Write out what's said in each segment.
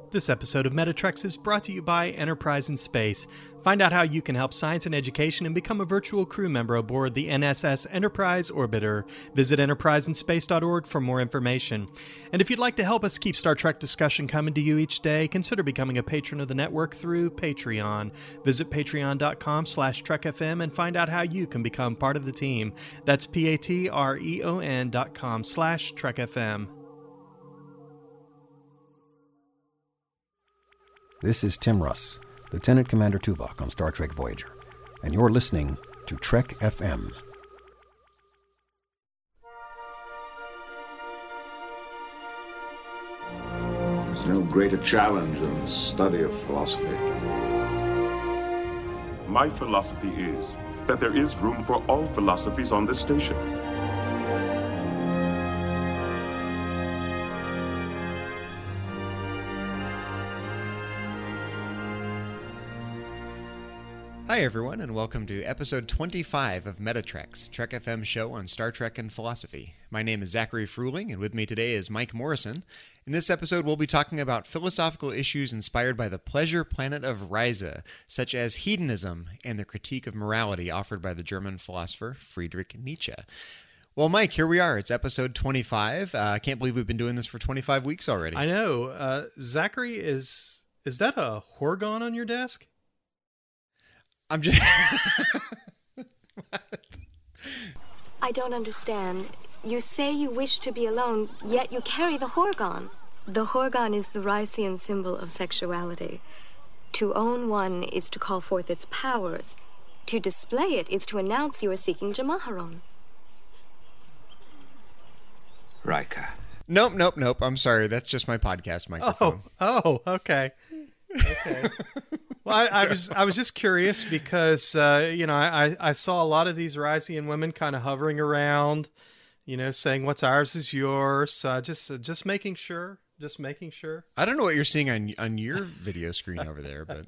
This episode of Metatrex is brought to you by Enterprise in Space. Find out how you can help science and education and become a virtual crew member aboard the NSS Enterprise Orbiter. Visit enterpriseinspace.org for more information. And if you'd like to help us keep Star Trek discussion coming to you each day, consider becoming a patron of the network through Patreon. Visit patreon.com/trekfm and find out how you can become part of the team. That's patreon.com/trekfm. This is Tim Russ, Lieutenant Commander Tuvok on Star Trek Voyager, and you're listening to Trek FM. There's no greater challenge than the study of philosophy. My philosophy is that there is room for all philosophies on this station. Hi everyone, and welcome to episode 25 of Metatrex, Trek FM show on Star Trek and philosophy. My name is Zachary Fruhling, and with me today is Mike Morrison. In this episode, we'll be talking about philosophical issues inspired by the pleasure planet of Risa, such as hedonism and the critique of morality offered by the German philosopher Friedrich Nietzsche. Well, Mike, here we are. It's episode 25. I can't believe we've been doing this for 25 weeks already. I know. Zachary, is that a Horgon on your desk? I'm just... I don't understand. You say you wish to be alone, yet you carry the Horgon. The Horgon is the Rysian symbol of sexuality. To own one is to call forth its powers. To display it is to announce you are seeking Jamaharon. Riker. Nope. I'm sorry. That's just my podcast microphone. Oh, okay. Okay. Well, I was just curious because I saw a lot of these Rysian women kind of hovering around, saying what's ours is yours. Just making sure. I don't know what you're seeing on your video screen over there, but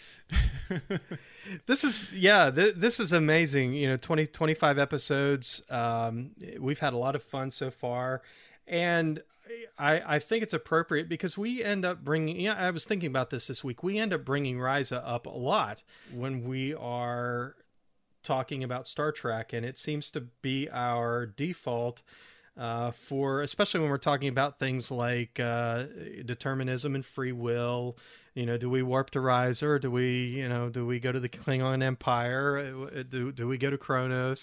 this is amazing. 25 episodes. We've had a lot of fun so far, and I think it's appropriate because we end up bringing, I was thinking about this week, we end up bringing Risa up a lot when we are talking about Star Trek, and it seems to be our default for, especially when we're talking about things like determinism and free will. Do we warp to Risa, or do we go to the Klingon Empire? Do we go to Kronos?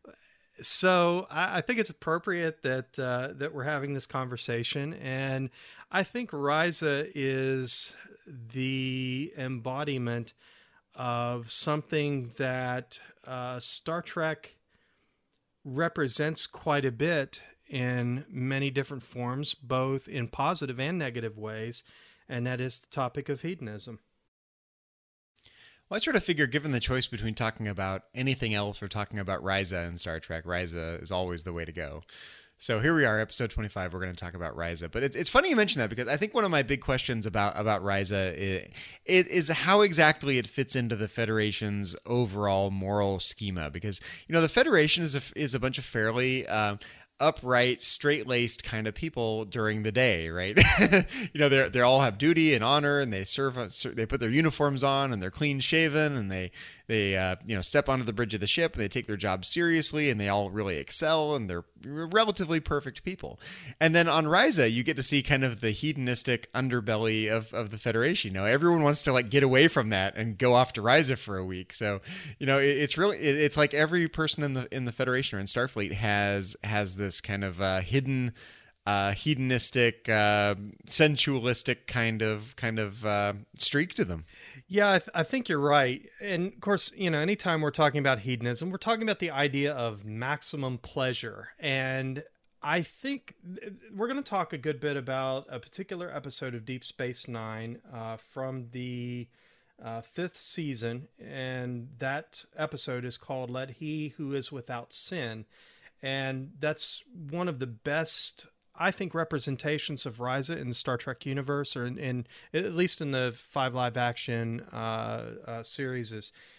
So I think it's appropriate that we're having this conversation, and I think Risa is the embodiment of something that Star Trek represents quite a bit in many different forms, both in positive and negative ways, and that is the topic of hedonism. Well, I sort of figure, given the choice between talking about anything else or talking about Risa in Star Trek, Risa is always the way to go. So here we are, episode 25. We're going to talk about Risa. But it's funny you mention that, because I think one of my big questions about Risa is how exactly it fits into the Federation's overall moral schema. Because, the Federation is a bunch of fairly upright, straight-laced kind of people during the day, right? They all have duty and honor, and they they put their uniforms on, and they're clean shaven, and they step onto the bridge of the ship, and they take their job seriously, and they all really excel, and they're relatively perfect people. And then on Risa, you get to see kind of the hedonistic underbelly of the Federation. Everyone wants to get away from that and go off to Risa for a week. So, it's like every person in the Federation or in Starfleet has this kind of hidden hedonistic, sensualistic kind of streak to them. Yeah, I think you're right. And of course, anytime we're talking about hedonism, we're talking about the idea of maximum pleasure. And I think we're going to talk a good bit about a particular episode of Deep Space Nine from the 5th season. And that episode is called Let He Who Is Without Sin. And that's one of the best, I think, representations of Risa in the Star Trek universe, or in at least in the 5 live action series.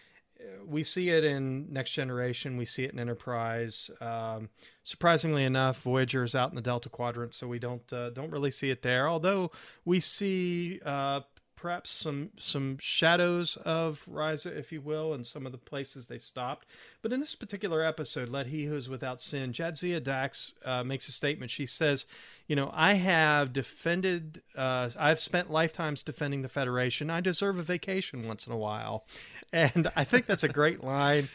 we see it in Next Generation. We see it in Enterprise. Surprisingly enough, Voyager is out in the Delta Quadrant, so we don't really see it there. Although we see perhaps some shadows of Risa, if you will, in some of the places they stopped. But in this particular episode, Let He Who Is Without Sin, Jadzia Dax makes a statement. She says, I have defended, I've spent lifetimes defending the Federation. I deserve a vacation once in a while. And I think that's a great line.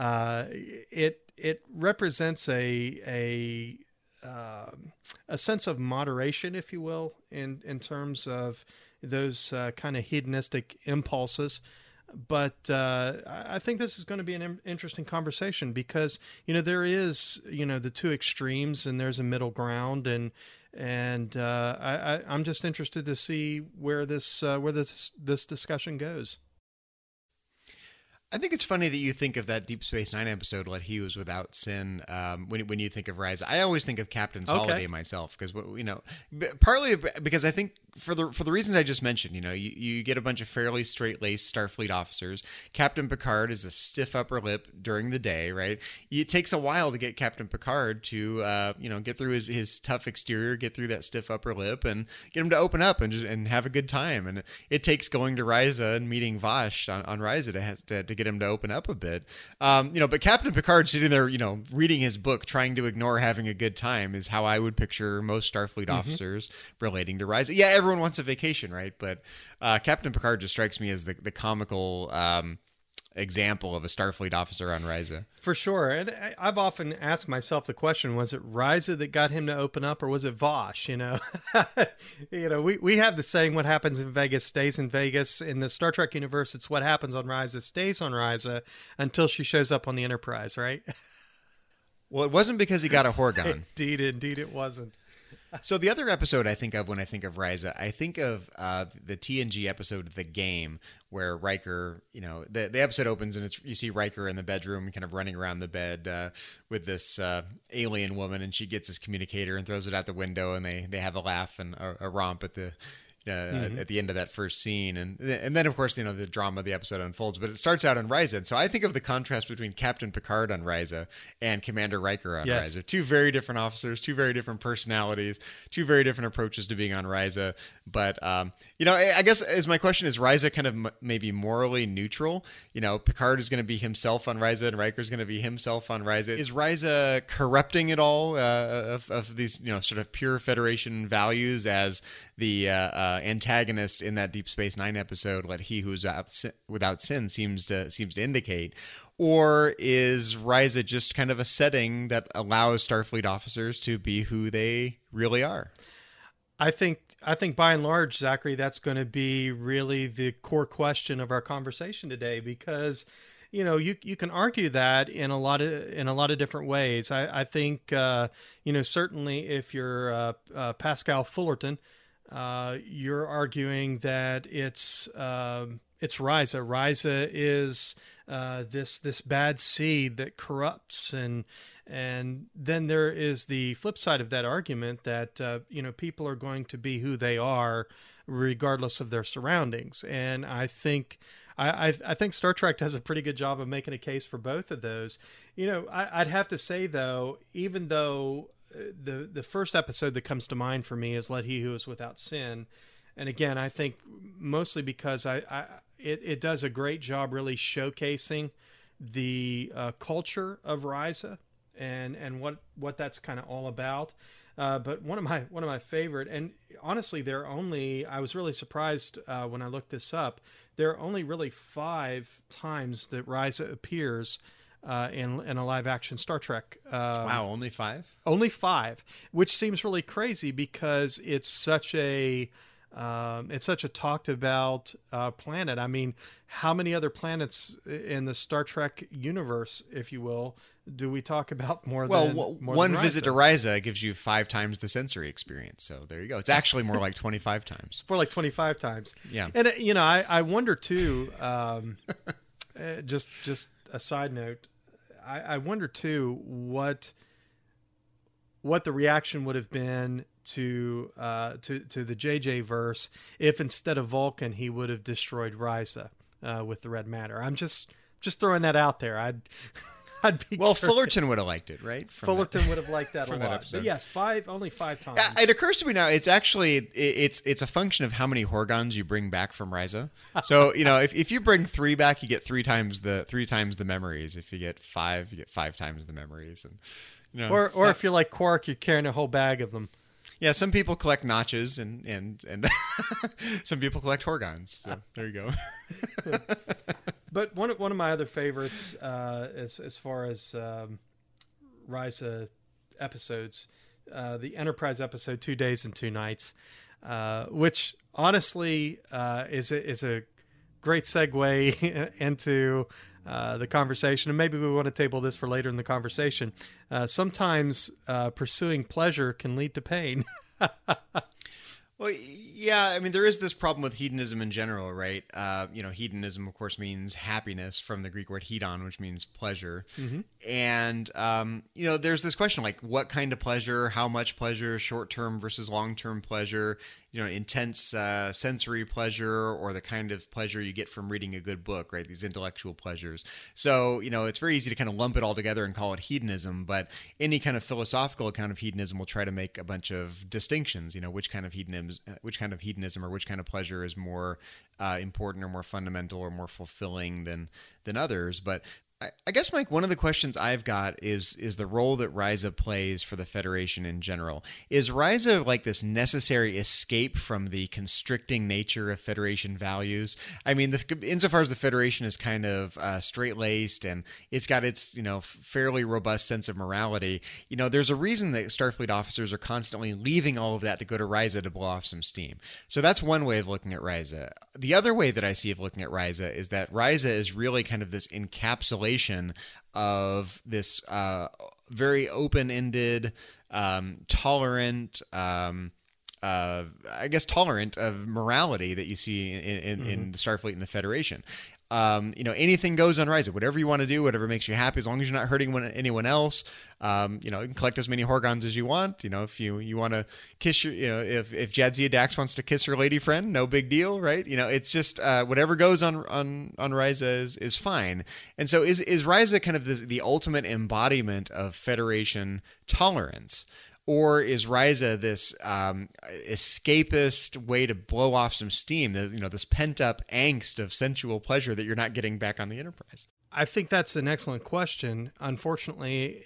It represents a sense of moderation, if you will, in terms of those kind of hedonistic impulses. But I think this is going to be an interesting conversation because, there is, the two extremes and there's a middle ground. And I'm just interested to see where this discussion goes. I think it's funny that you think of that Deep Space Nine episode, Let He Was Without Sin, when you think of Risa. I always think of Captain's Holiday myself, because partly because I think for the reasons I just mentioned, you get a bunch of fairly straight-laced Starfleet officers. Captain Picard is a stiff upper lip during the day, right? It takes a while to get Captain Picard to get through his tough exterior, get through that stiff upper lip, and get him to open up and have a good time. And it takes going to Risa and meeting Vosh on Risa to get him to open up a bit. But Captain Picard sitting there, reading his book, trying to ignore having a good time is how I would picture most Starfleet officers relating to Risa. Yeah, everyone wants a vacation, right? But Captain Picard just strikes me as the comical example of a Starfleet officer on Risa. For sure. And I've often asked myself the question, was it Risa that got him to open up, or was it Vosh? We have the saying, what happens in Vegas stays in Vegas. In the Star Trek universe, it's what happens on Risa stays on Risa until she shows up on the Enterprise, right? Well, it wasn't because he got a Horgon. Indeed it wasn't. So the other episode I think of when I think of Risa, I think of the TNG episode The Game, where Riker, the episode opens and you see Riker in the bedroom kind of running around the bed with this alien woman, and she gets his communicator and throws it out the window, and they have a laugh and a romp at the at the end of that first scene, and then of course the drama of the episode unfolds. But it starts out on Risa, and so I think of the contrast between Captain Picard on Risa and Commander Riker on Risa. Two very different officers, two very different personalities, two very different approaches to being on Risa. But I guess as my question is, Risa kind of maybe morally neutral. Picard is going to be himself on Risa, and Riker is going to be himself on Risa. Is Risa corrupting it all of these sort of pure Federation values as the antagonist in that Deep Space Nine episode, Let He Who's Without Sin, seems to indicate? Or is Risa just kind of a setting that allows Starfleet officers to be who they really are? I think by and large, Zachary, that's going to be really the core question of our conversation today, because you can argue that in a lot of different ways. I think certainly if you're Pascal Fullerton, you're arguing that it's Risa. Risa is this bad seed that corrupts, and then there is the flip side of that argument that people are going to be who they are regardless of their surroundings. And I think Star Trek does a pretty good job of making a case for both of those. I'd have to say though, even though the first episode that comes to mind for me is Let He Who Is Without Sin. And again, I think mostly because it does a great job really showcasing the culture of Risa and what that's kind of all about. But one of my favorite, and honestly, I was really surprised when I looked this up. There are only really 5 times that Risa appears in a live action Star Trek. Wow, only 5? Only 5, which seems really crazy because it's such a talked about planet. I mean, how many other planets in the Star Trek universe, if you will, do we talk about more than one visit to Risa gives you 5 times the sensory experience. So there you go. It's actually more like 25 times. More like 25 times. Yeah. And I wonder too. Just a side note. I wonder too what the reaction would have been to the JJ verse if instead of Vulcan he would have destroyed Risa with the red matter. I'm just just throwing that out there. I'd be Well, curious. Fullerton would have liked it, right? Fullerton would have liked that a from that lot. episode. But yes, only five times. It occurs to me now. It's actually it's a function of how many Horgons you bring back from Ryza. So if you bring 3 back, you get 3 times the memories. If you get 5, you get 5 times the memories. And or if you're like Quark, you're carrying a whole bag of them. yeah, some people collect notches and some people collect Horgons. So there you go. But one of my other favorites, as far as Ryza episodes, the Enterprise episode 2 Days and 2 Nights, which honestly is a great segue into the conversation. And maybe we want to table this for later in the conversation. Sometimes pursuing pleasure can lead to pain. Well, yeah, I mean, there is this problem with hedonism in general, right? Hedonism, of course, means happiness from the Greek word hedon, which means pleasure. Mm-hmm. And, there's this question, like, what kind of pleasure, how much pleasure, short-term versus long-term pleasure, intense sensory pleasure, or the kind of pleasure you get from reading a good book, right? These intellectual pleasures. So, it's very easy to kind of lump it all together and call it hedonism, but any kind of philosophical account of hedonism will try to make a bunch of distinctions, which kind of hedonism or which kind of pleasure is more important or more fundamental or more fulfilling than others. But I guess, Mike, one of the questions I've got is the role that Ryza plays for the Federation in general. Is Ryza like this necessary escape from the constricting nature of Federation values? I mean, insofar as the Federation is kind of straight-laced and it's got its, fairly robust sense of morality, there's a reason that Starfleet officers are constantly leaving all of that to go to Ryza to blow off some steam. So that's one way of looking at Ryza. The other way that I see of looking at Ryza is that Ryza is really kind of this encapsulation of this very open-ended, tolerant, tolerant of morality that you see in the Starfleet and the Federation. Anything goes on Ryza. Whatever you want to do, whatever makes you happy, as long as you're not hurting anyone else. You can collect as many Horgons as you want. If you want to kiss your, if Jadzia Dax wants to kiss her lady friend, no big deal, right? It's just whatever goes on Ryza is fine. And so is Ryza kind of the ultimate embodiment of Federation tolerance? Or is Ryza this escapist way to blow off some steam? This pent-up angst of sensual pleasure that you're not getting back on the Enterprise. I think that's an excellent question. Unfortunately,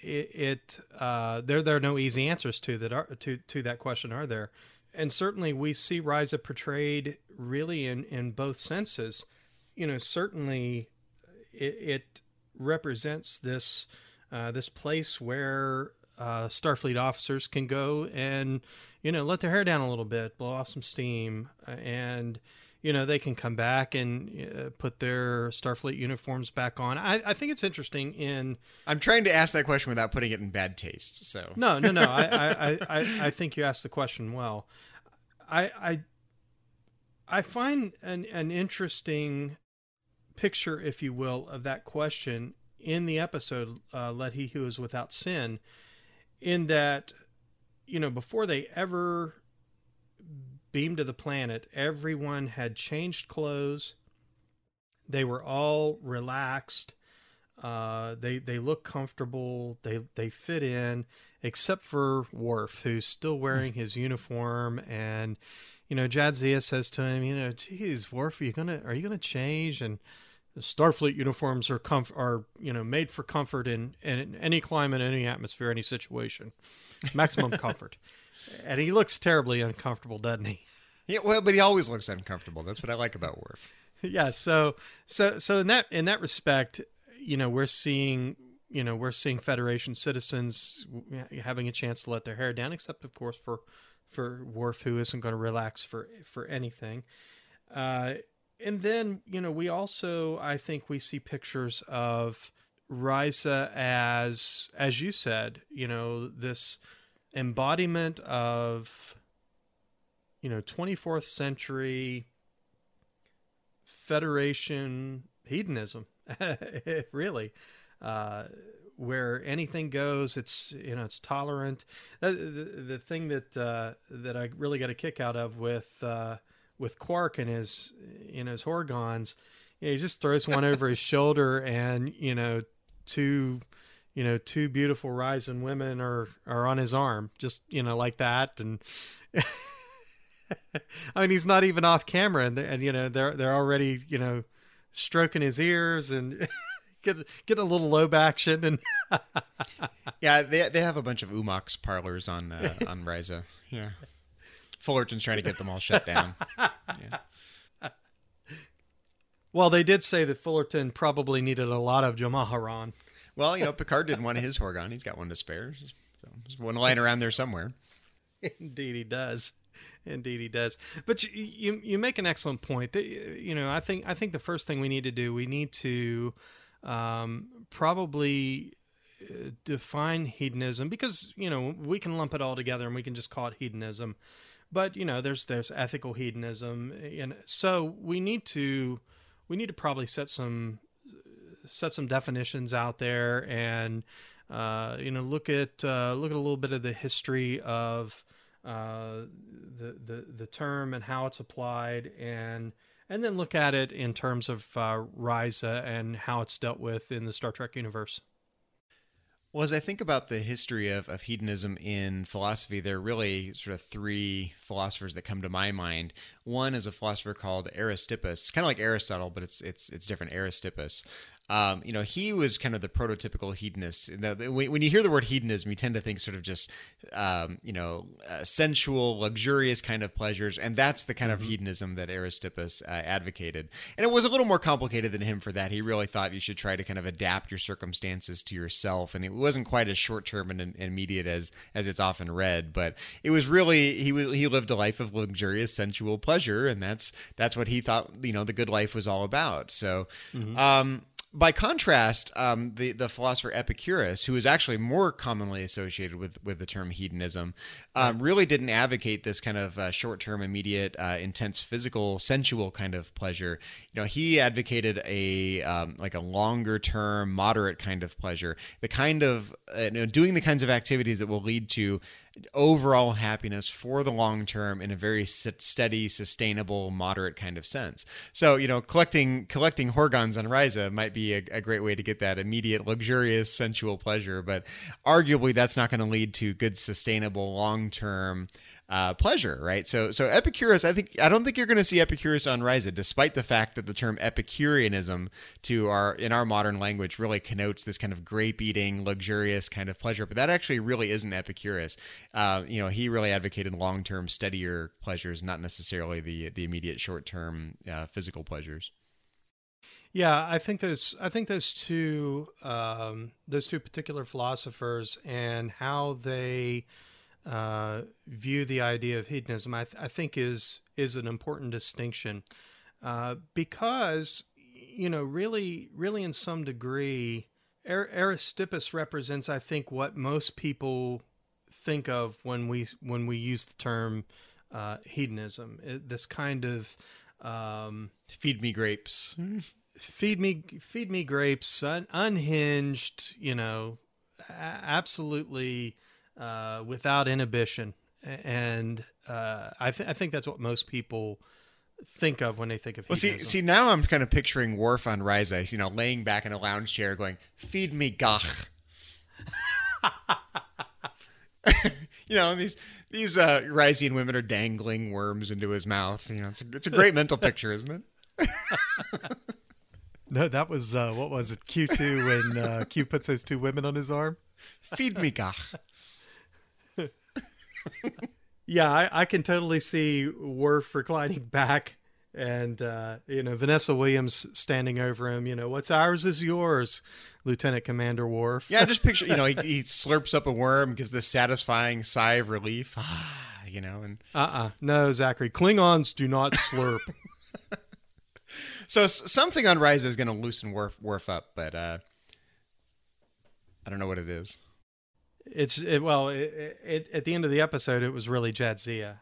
there are no easy answers to that question, are there? And certainly, we see Ryza portrayed really in both senses. Certainly, it represents this place where Starfleet officers can go and, let their hair down a little bit, blow off some steam, and, they can come back and put their Starfleet uniforms back on. I think it's interesting I'm trying to ask that question without putting it in bad taste, so. No. I think you asked the question well. I find an interesting picture, if you will, of that question in the episode, Let He Who Is Without Sin, in that, before they ever beamed to the planet, everyone had changed clothes. They were all relaxed. They look comfortable. They fit in, except for Worf, who's still wearing his uniform. And, Jadzia says to him, geez, Worf, are you gonna change? And the Starfleet uniforms are made for comfort in any climate, any atmosphere, any situation, maximum comfort. And he looks terribly uncomfortable, doesn't he? Yeah, well, but he always looks uncomfortable. That's what I like about Worf. Yeah. So in that respect, we're seeing Federation citizens having a chance to let their hair down, except of course for Worf, who isn't going to relax for anything. And then, we also, I think we see pictures of Ryza as you said, this embodiment of, 24th century Federation hedonism, really, where anything goes. It's, it's tolerant. The thing that I really got a kick out of with Quark and his Horgons he just throws one over his shoulder, and two beautiful Ryzen women are on his arm, just like that. And I mean, he's not even off camera, and they're already stroking his ears and get a little lobe action. And yeah, they have a bunch of Umox parlors on Ryza. Yeah, Fullerton's trying to get them all shut down. Yeah. Well, they did say that Fullerton probably needed a lot of Jamaharan. Well, Picard didn't want his Horgon. He's got one to spare. So there's one lying around there somewhere. Indeed he does. But you make an excellent point. I think the first thing we need to do, we need to probably define hedonism, because we can lump it all together and we can just call it hedonism. But there's ethical hedonism, and so we need to probably set some definitions out there, and look at a little bit of the history of the term and how it's applied, and then look at it in terms of Ryza and how it's dealt with in the Star Trek universe. Well, as I think about the history of hedonism in philosophy, there are really sort of three philosophers that come to my mind. One is a philosopher called Aristippus. It's kind of like Aristotle, but it's different. Aristippus. He was kind of the prototypical hedonist. When you hear the word hedonism, you tend to think sort of just, sensual, luxurious kind of pleasures. And that's the kind of hedonism that Aristippus advocated. And it was a little more complicated than him for that. He really thought you should try to kind of adapt your circumstances to yourself. And it wasn't quite as short-term and immediate as it's often read. But it was really, he lived a life of luxurious, sensual pleasure. And that's what he thought, the good life was all about. So, by contrast, the philosopher Epicurus, who is actually more commonly associated with the term hedonism, really didn't advocate this kind of short-term, immediate, intense, physical, sensual kind of pleasure. He advocated a longer-term, moderate kind of pleasure, the kind of doing the kinds of activities that will lead to overall happiness for the long term in a very steady, sustainable, moderate kind of sense. So, collecting Horgons on Ryza might be a great way to get that immediate, luxurious, sensual pleasure, but arguably that's not going to lead to good, sustainable, long-term pleasure, right? So Epicurus, I don't think you're going to see Epicurus on Ryza, despite the fact that the term Epicureanism in our modern language really connotes this kind of grape-eating, luxurious kind of pleasure. But that actually really isn't Epicurus. He really advocated long-term, steadier pleasures, not necessarily the immediate, short-term physical pleasures. Yeah, I think those two particular philosophers and how they view the idea of hedonism, I think is an important distinction, because really in some degree, Aristippus represents, I think, what most people think of when we use the term hedonism. This kind of feed me grapes, feed me grapes, unhinged, absolutely. Without inhibition, and I think that's what most people think of when they think of hedonism. Well, see, now I'm kind of picturing Worf on Ryza, laying back in a lounge chair, going, "Feed me gach." These Ryzian women are dangling worms into his mouth. It's a great mental picture, isn't it? No, that was what was it? Q2 when Q puts those two women on his arm. Feed me gach. Yeah, I can totally see Worf reclining back, and Vanessa Williams standing over him. What's ours is yours, Lieutenant Commander Worf. Yeah, just picture. He slurps up a worm, gives this satisfying sigh of relief. And no, Zachary, Klingons do not slurp. So something on Ryza is going to loosen Worf up, but I don't know what it is. At the end of the episode, it was really Jadzia.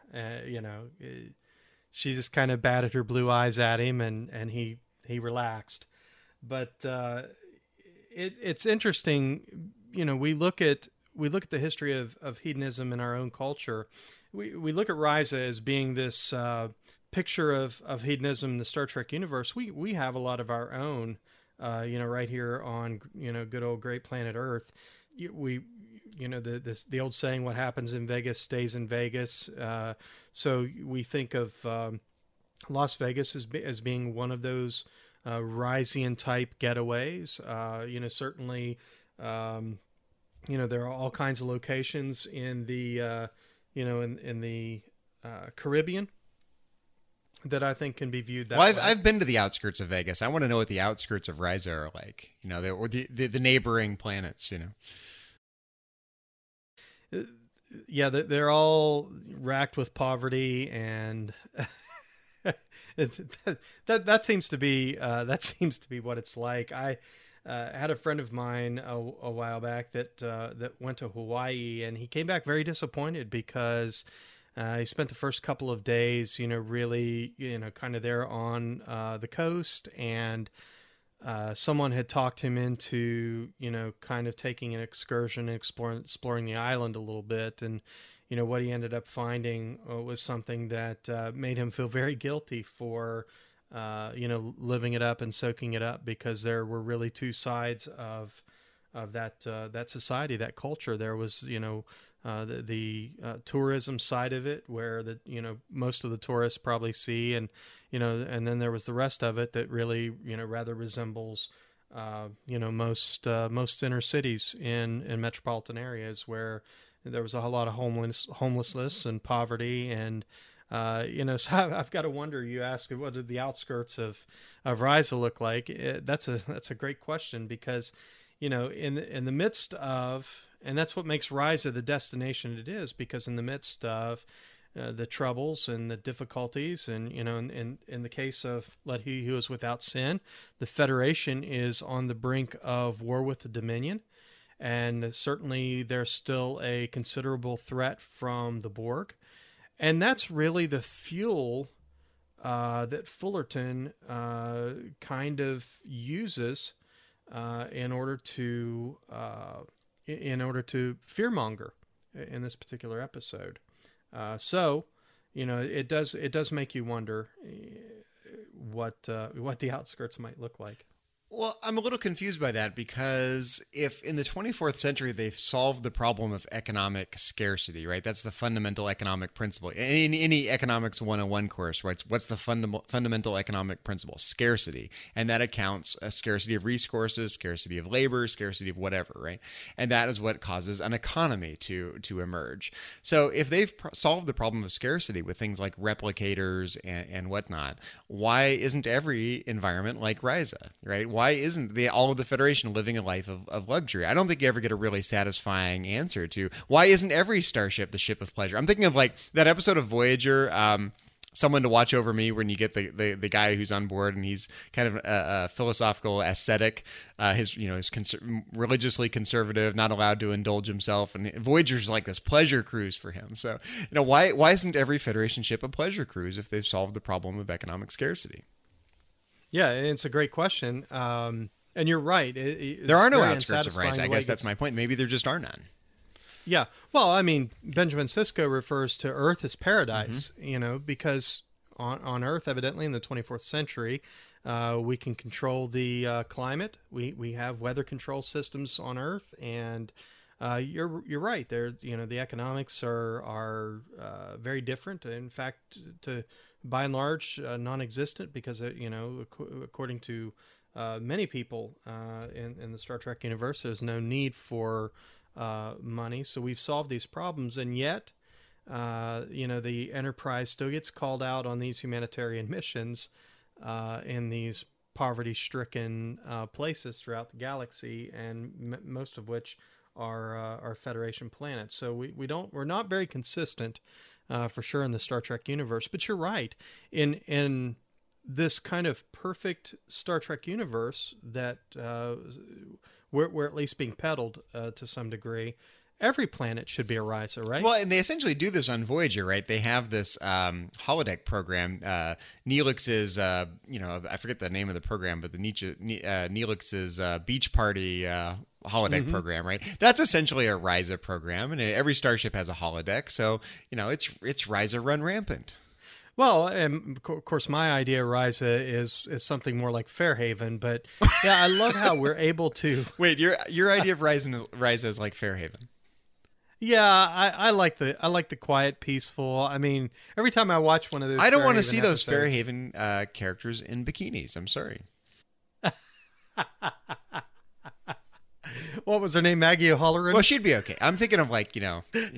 She just kind of batted her blue eyes at him, and he relaxed. But it's interesting. We look at the history of hedonism in our own culture. We look at Ryza as being this picture of hedonism in the Star Trek universe, we have a lot of our own, right here on, good old great planet Earth. The old saying, what happens in Vegas stays in Vegas. So we think of Las Vegas as being one of those Rysian type getaways. Certainly, there are all kinds of locations in the, in the Caribbean that I think can be viewed that way. I've been to the outskirts of Vegas. I want to know what the outskirts of Risa are like, or the neighboring planets, Yeah, they're all racked with poverty, and that seems to be what it's like. I had a friend of mine a while back that went to Hawaii, and he came back very disappointed because he spent the first couple of days, really, kind of there on the coast, and someone had talked him into, kind of taking an excursion and exploring the island a little bit. And, what he ended up finding was something that made him feel very guilty for, living it up and soaking it up, because there were really two sides of that society, that culture. There was, the tourism side of it, where most of the tourists probably see, and then there was the rest of it that really rather resembles most inner cities in metropolitan areas, where there was a whole lot of homelessness and poverty, and so I've got to wonder. You ask, what did the outskirts of Risa look like? That's a great question, because in the midst of, and that's what makes Risa the destination it is, because in the midst of the troubles and the difficulties, and in the case of Let He Who Is Without Sin, the Federation is on the brink of war with the Dominion, and certainly there's still a considerable threat from the Borg, and that's really the fuel that Fullerton kind of uses in order to fearmonger in this particular episode. So it does make you wonder what the outskirts might look like. Well, I'm a little confused by that, because if in the 24th century they've solved the problem of economic scarcity, right? That's the fundamental economic principle. In any economics 101 course, right? What's the fundamental economic principle? Scarcity. And that accounts a scarcity of resources, scarcity of labor, scarcity of whatever, right? And that is what causes an economy to emerge. So if they've solved the problem of scarcity with things like replicators and whatnot, why isn't every environment like Risa, right? Why isn't all of the Federation living a life of luxury? I don't think you ever get a really satisfying answer to why isn't every starship the ship of pleasure. I'm thinking of like that episode of Voyager, Someone to Watch Over Me, when you get the guy who's on board and he's kind of a philosophical ascetic, he's religiously conservative, not allowed to indulge himself, and Voyager's like this pleasure cruise for him. So why isn't every Federation ship a pleasure cruise if they've solved the problem of economic scarcity? Yeah, it's a great question. And you're right. There are no outskirts of Risa. I guess that's my point. Maybe there just are none. Yeah. Well, I mean, Benjamin Sisko refers to Earth as paradise, because on Earth, evidently in the 24th century, we can control the climate. We have weather control systems on Earth, and you're right. The economics are very different. In fact, by and large, non-existent, because according to many people in the Star Trek universe, there's no need for money. So we've solved these problems, and yet the Enterprise still gets called out on these humanitarian missions in these poverty-stricken places throughout the galaxy, and most of which are Federation planets. So we're not very consistent for sure in the Star Trek universe. But you're right, in this kind of perfect Star Trek universe that we're at least being peddled to some degree, every planet should be a Risa, right? Well, and they essentially do this on Voyager, right? They have this holodeck program. Neelix's, I forget the name of the program, but the Neelix's beach party holodeck program, right? That's essentially a Risa program, and every starship has a holodeck. So, it's Risa run rampant. Well, and of course, my idea of Ryza is something more like Fairhaven, but yeah, I love how we're able to. Wait, your idea of Ryza is like Fairhaven. Yeah, I like the quiet, peaceful. I mean, every time I watch one of those, I don't want to Fairhaven see those episodes- Fairhaven characters in bikinis. I'm sorry. What was her name? Maggie O'Halloran? Well, she'd be okay. I'm thinking of like the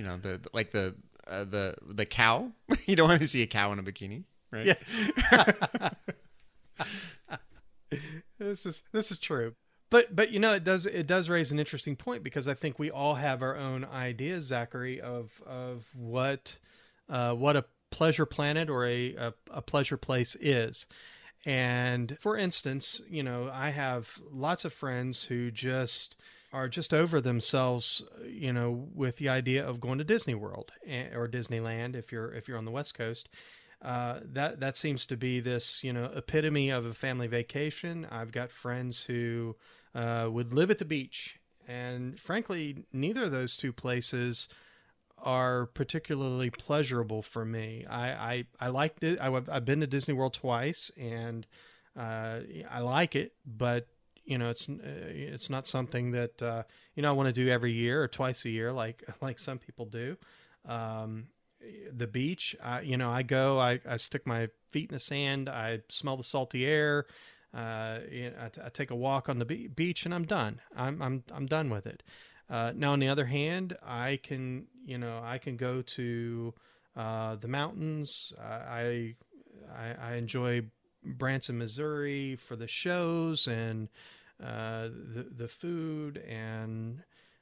cow. You don't want to see a cow in a bikini, right? Yeah. This is true. But it does raise an interesting point, because I think we all have our own ideas, Zachary, of what a pleasure planet or a pleasure place is. And for instance, I have lots of friends who are just over themselves, with the idea of going to Disney World or Disneyland if you're on the West Coast. That seems to be this, epitome of a family vacation. I've got friends who would live at the beach, and frankly, neither of those two places are particularly pleasurable for me. I liked it. I've been to Disney World twice, and I like it, but it's not something that I want to do every year or twice a year like some people do. The beach, I go, I stick my feet in the sand, I smell the salty air, I take a walk on the beach, and I'm done. I'm done with it. Now, on the other hand, I can go to the mountains. I enjoy Branson, Missouri for the shows and the food, and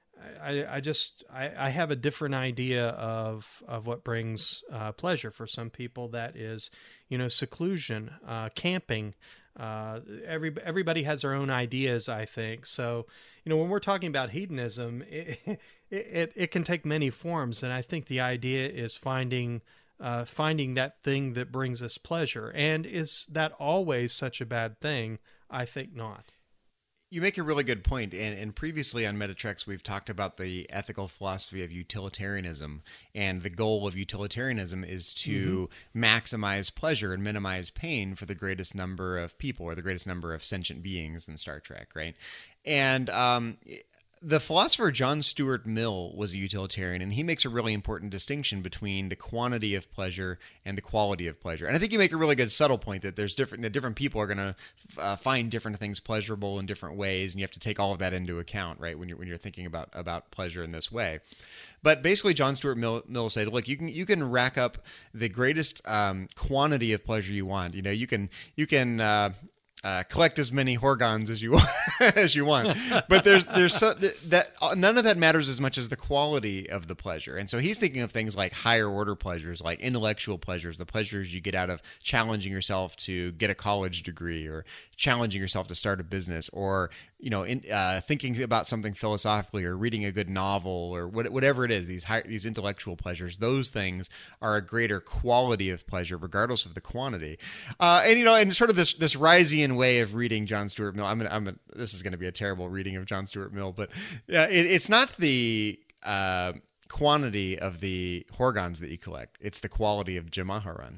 I have a different idea of what brings pleasure. For some people, that is, seclusion, camping. Everybody has their own ideas, I think. So, when we're talking about hedonism, it can take many forms, and I think the idea is finding that thing that brings us pleasure. And is that always such a bad thing? I think not. You make a really good point. And previously on Metatrex, we've talked about the ethical philosophy of utilitarianism. And the goal of utilitarianism is to maximize pleasure and minimize pain for the greatest number of people, or the greatest number of sentient beings in Star Trek, right? And the philosopher John Stuart Mill was a utilitarian, and he makes a really important distinction between the quantity of pleasure and the quality of pleasure. And I think you make a really good subtle point that different people are going to find different things pleasurable in different ways, and you have to take all of that into account, right? When you're thinking about pleasure in this way. But basically, John Stuart Mill said, look, you can rack up the greatest quantity of pleasure you want. You can collect as many Horgons as you want, but there's that none of that matters as much as the quality of the pleasure. And so he's thinking of things like higher order pleasures, like intellectual pleasures, the pleasures you get out of challenging yourself to get a college degree, or challenging yourself to start a business, or thinking about something philosophically, or reading a good novel, or whatever it is. These intellectual pleasures, those things are a greater quality of pleasure, regardless of the quantity. And sort of this Ryzian way of reading John Stuart Mill. This is going to be a terrible reading of John Stuart Mill, but it's not the quantity of the Horgons that you collect; it's the quality of Jamaharan.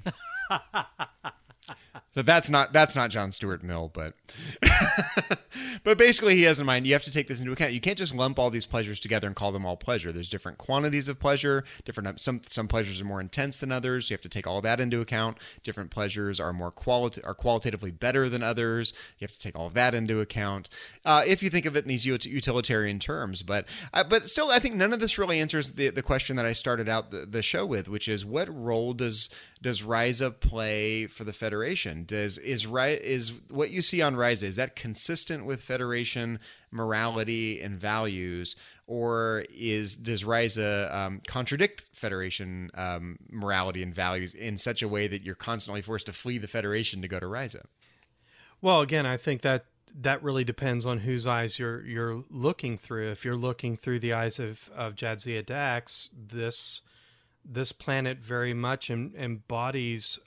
So that's not John Stuart Mill, but but basically he has in mind you have to take this into account. You can't just lump all these pleasures together and call them all pleasure. There's different quantities of pleasure. Some pleasures are more intense than others. So you have to take all of that into account. Different pleasures are qualitatively better than others. You have to take all of that into account. If you think of it in these utilitarian terms, but still, I think none of this really answers the question that I started out the show with, which is what role does Ryza play for the Federation? Is what you see on Ryza, is that consistent with Federation morality and values, or does Ryza contradict Federation morality and values in such a way that you're constantly forced to flee the Federation to go to Ryza? Well, again, I think that really depends on whose eyes you're looking through. If you're looking through the eyes of Jadzia Dax, this planet very much embodies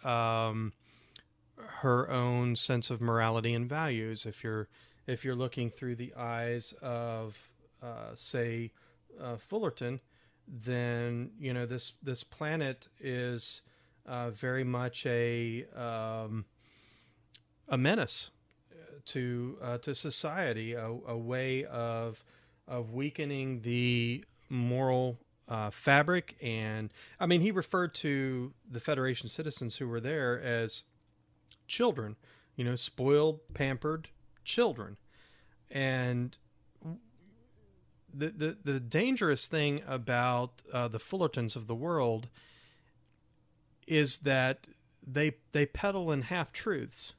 her own sense of morality and values. If you're looking through the eyes of Fullerton, then this planet is very much a menace to society, a way of weakening the moral fabric. And I mean, he referred to the Federation citizens who were there as children, spoiled, pampered children. And the dangerous thing about the Fullertons of the world is that they peddle in half truths.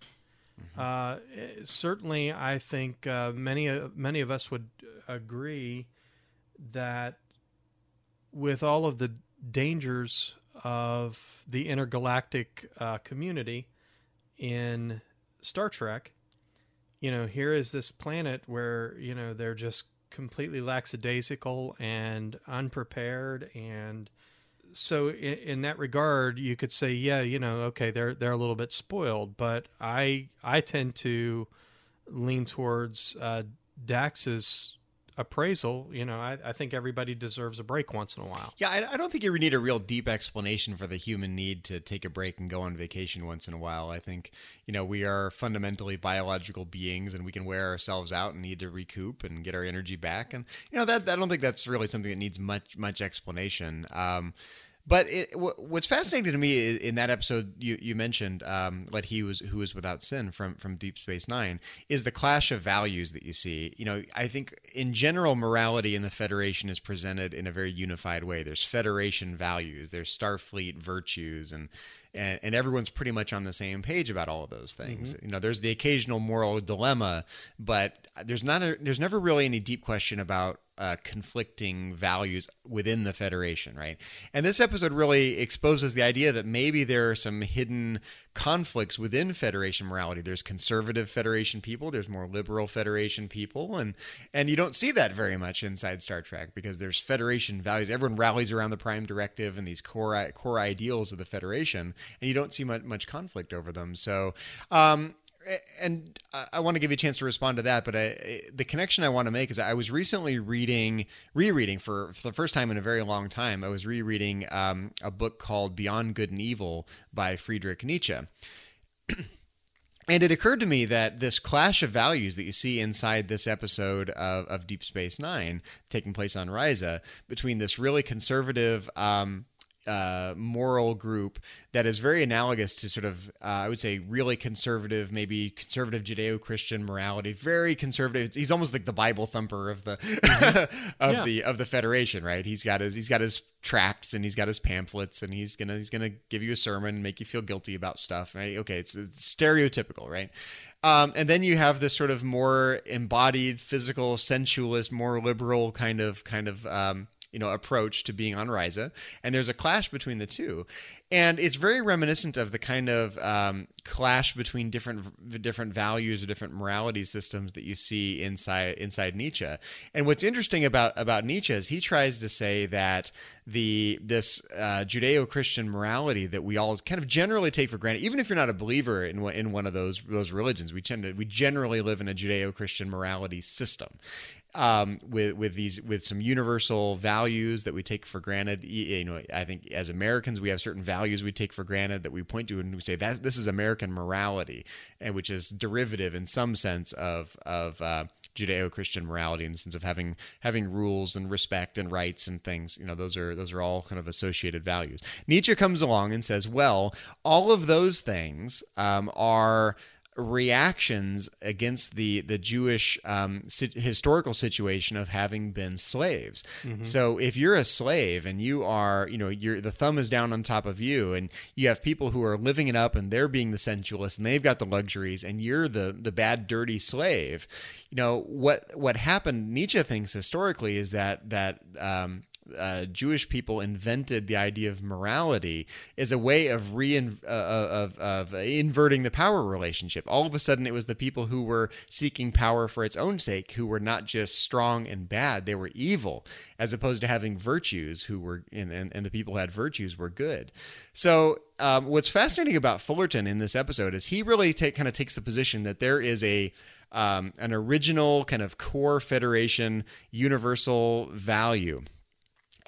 Certainly, I think many of us would agree that with all of the dangers of the intergalactic community in Star Trek, here is this planet where they're just completely lackadaisical and unprepared, and so in that regard, you could say, yeah, okay, they're a little bit spoiled, but I tend to lean towards Dax's appraisal. I think everybody deserves a break once in a while. Yeah, I don't think you need a real deep explanation for the human need to take a break and go on vacation once in a while. I think, we are fundamentally biological beings, and we can wear ourselves out and need to recoup and get our energy back. And, that I don't think that's really something that needs much explanation. But what's fascinating to me in that episode you mentioned, who was without sin from Deep Space Nine, is the clash of values that you see. I think in general, morality in the Federation is presented in a very unified way. There's Federation values, there's Starfleet virtues, and everyone's pretty much on the same page about all of those things. Mm-hmm. There's the occasional moral dilemma, but there's never really any deep question about conflicting values within the Federation, right? And this episode really exposes the idea that maybe there are some hidden conflicts within Federation morality. There's conservative Federation people, there's more liberal Federation people, and you don't see that very much inside Star Trek because there's Federation values. Everyone rallies around the Prime Directive and these core ideals of the Federation, and you don't see much conflict over them. So, and I want to give you a chance to respond to that, but the connection I want to make is I was recently rereading for the first time in a very long time. I was rereading a book called Beyond Good and Evil by Friedrich Nietzsche. And it occurred to me that this clash of values that you see inside this episode of Deep Space Nine, taking place on Risa, between this really conservative moral group that is very analogous to sort of, I would say, really conservative, maybe conservative Judeo-Christian morality, very conservative. He's almost like the Bible thumper of the of the Federation, right? He's got his tracts and he's got his pamphlets, and he's gonna give you a sermon and make you feel guilty about stuff, right? Okay, it's stereotypical, right? And then you have this sort of more embodied, physical, sensualist, more liberal kind of approach to being on Risa, and there's a clash between the two, and it's very reminiscent of the kind of clash between different values or different morality systems that you see inside Nietzsche. And what's interesting about Nietzsche is he tries to say that this Judeo-Christian morality that we all kind of generally take for granted, even if you're not a believer in one of those religions, we generally live in a Judeo-Christian morality system. With some universal values that we take for granted. I think as Americans we have certain values we take for granted that we point to and we say that this is American morality, and which is derivative in some sense of Judeo-Christian morality, in the sense of having rules and respect and rights and things. Those are all kind of associated values. Nietzsche comes along and says, well, all of those things are reactions against the Jewish historical situation of having been slaves. Mm-hmm. So if you're a slave and you are, the thumb is down on top of you, and you have people who are living it up and they're being the sensualists and they've got the luxuries, and you're the bad, dirty slave. What happened, Nietzsche thinks historically, is that Jewish people invented the idea of morality as a way of inverting the power relationship. All of a sudden, it was the people who were seeking power for its own sake who were not just strong and bad; they were evil, as opposed to having virtues who were and the people who had virtues were good. So, what's fascinating about Fullerton in this episode is he really takes the position that there is an original kind of core Federation universal value.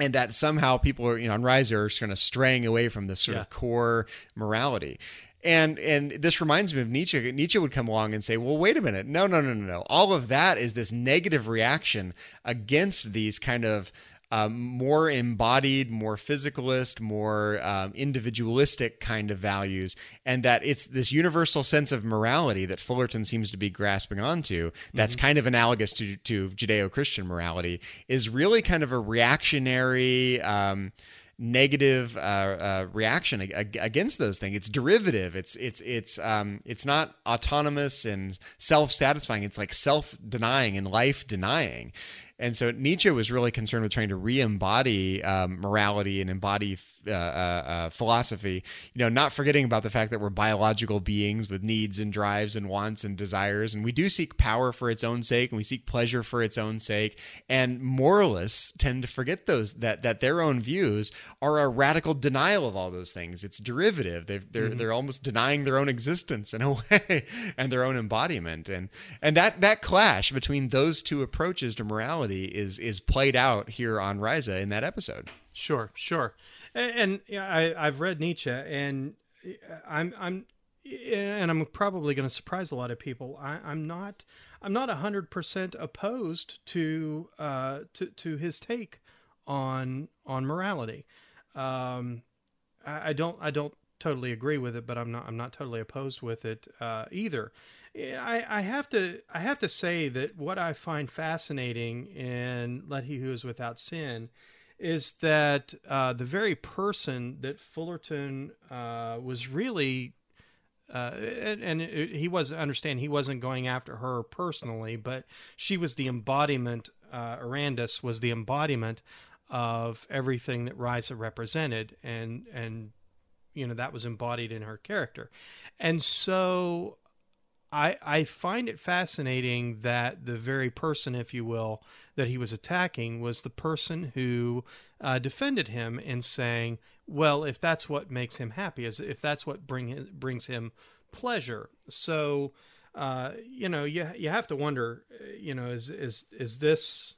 and that somehow people are, on Ryza are kind of straying away from this sort of core morality. And this reminds me of Nietzsche. Nietzsche would come along and say, well, wait a minute. No. All of that is this negative reaction against these kind of more embodied, more physicalist, more individualistic kind of values, and that it's this universal sense of morality that Fullerton seems to be grasping onto, that's kind of analogous to Judeo-Christian morality, is really kind of a reactionary, negative reaction against those things. It's derivative. It's not autonomous and self-satisfying. It's like self-denying and life-denying. And so Nietzsche was really concerned with trying to re-embody morality and embody philosophy, not forgetting about the fact that we're biological beings with needs and drives and wants and desires. And we do seek power for its own sake, and we seek pleasure for its own sake. And moralists tend to forget that their own views are a radical denial of all those things. It's derivative. They're almost denying their own existence in a way and their own embodiment. And that clash between those two approaches to morality is played out here on Ryza in that episode. Sure. And I've read Nietzsche, and I'm probably going to surprise a lot of people. I'm not 100% opposed to his take on morality. I don't totally agree with it, but I'm not totally opposed with it either. I have to say that what I find fascinating in Let He Who Is Without Sin is that the very person that Fullerton was really, he wasn't going after her personally, but she was the embodiment. Arandis was the embodiment of everything that Ryza represented, and that was embodied in her character, and so. I find it fascinating that the very person, if you will, that he was attacking was the person who defended him in saying, well, if that's what makes him happy, if that's what brings him pleasure. So, you have to wonder, is this...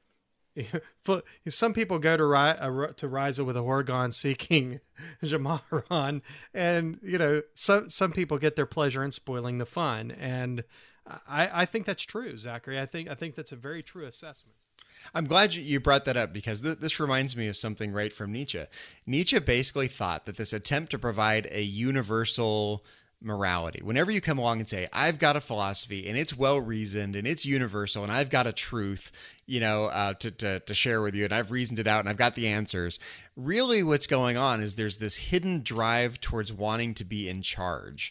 Some people go to Ryza with a Horgon seeking Jamaharan, and some people get their pleasure in spoiling the fun, and I think that's true, Zachary. I think that's a very true assessment. I'm glad you brought that up, because this reminds me of something right from Nietzsche. Nietzsche basically thought that this attempt to provide a universal morality, whenever you come along and say, I've got a philosophy and it's well reasoned and it's universal and I've got a truth, to share with you, and I've reasoned it out and I've got the answers. Really what's going on is there's this hidden drive towards wanting to be in charge.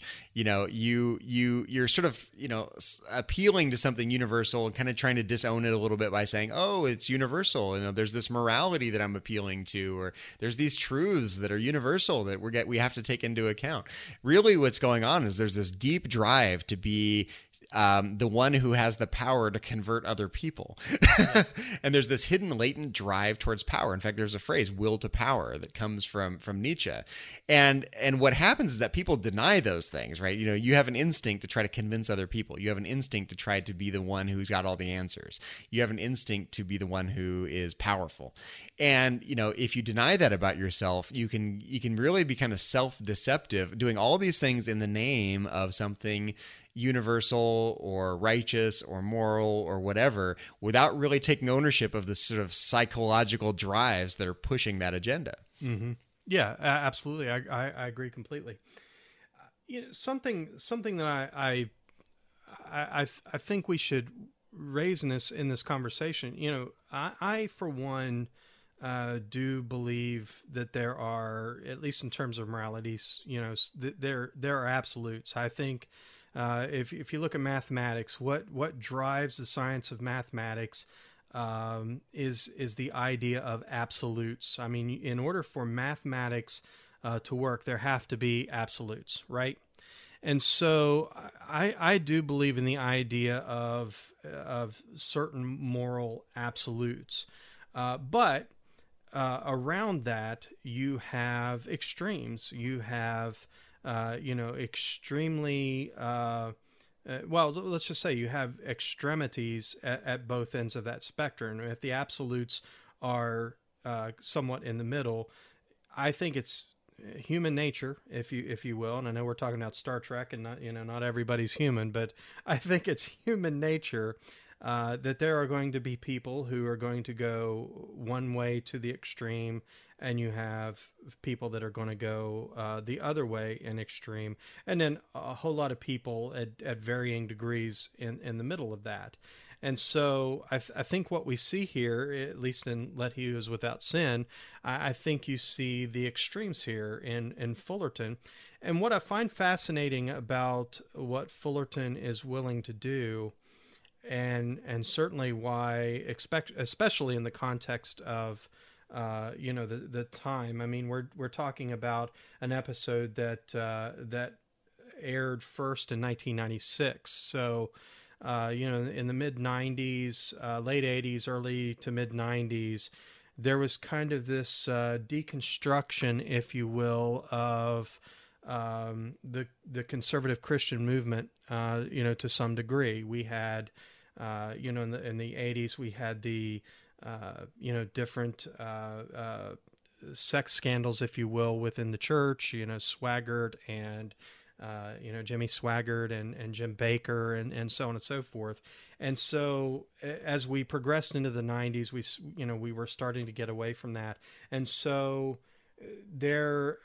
You're sort of, appealing to something universal and kind of trying to disown it a little bit by saying, oh, it's universal. There's this morality that I'm appealing to, or there's these truths that are universal that we have to take into account. Really what's going on is there's this deep drive to be the one who has the power to convert other people. And there's this hidden latent drive towards power. In fact, there's a phrase, will to power, that comes from Nietzsche. And what happens is that people deny those things, right? You have an instinct to try to convince other people. You have an instinct to try to be the one who's got all the answers. You have an instinct to be the one who is powerful. And, if you deny that about yourself, you can really be kind of self-deceptive, doing all these things in the name of something universal or righteous or moral or whatever, without really taking ownership of the sort of psychological drives that are pushing that agenda. Mm-hmm. Yeah, absolutely. I agree completely. Something that I think we should raise in this conversation. I for one do believe that there are, at least in terms of moralities, there are absolutes. I think. If you look at mathematics, what drives the science of mathematics is the idea of absolutes. I mean, in order for mathematics to work, there have to be absolutes, right? And so I do believe in the idea of certain moral absolutes, but around that you have extremes. You have extremely, well, let's just say you have extremities at both ends of that spectrum. If the absolutes are somewhat in the middle. I think it's human nature, if you will, and I know we're talking about Star Trek, and not everybody's human, but I think it's human nature that there are going to be people who are going to go one way to the extreme, and you have people that are going to go the other way in extreme, and then a whole lot of people at varying degrees in the middle of that. And so I think what we see here, at least in Let He Who Is Without Sin, I think you see the extremes here in Fullerton. And what I find fascinating about what Fullerton is willing to do, and certainly why, especially in the context of the time. I mean, we're talking about an episode that aired first in 1996. So in the mid 90s, late 80s, early to mid 90s, there was kind of this deconstruction, if you will, of the conservative Christian movement. To some degree, we had in the 80s, we had the different sex scandals, if you will, within the church. Swaggart and Jimmy Swaggart and Jim Baker and so on and so forth. And so as we progressed into the 90s, we were starting to get away from that. And so there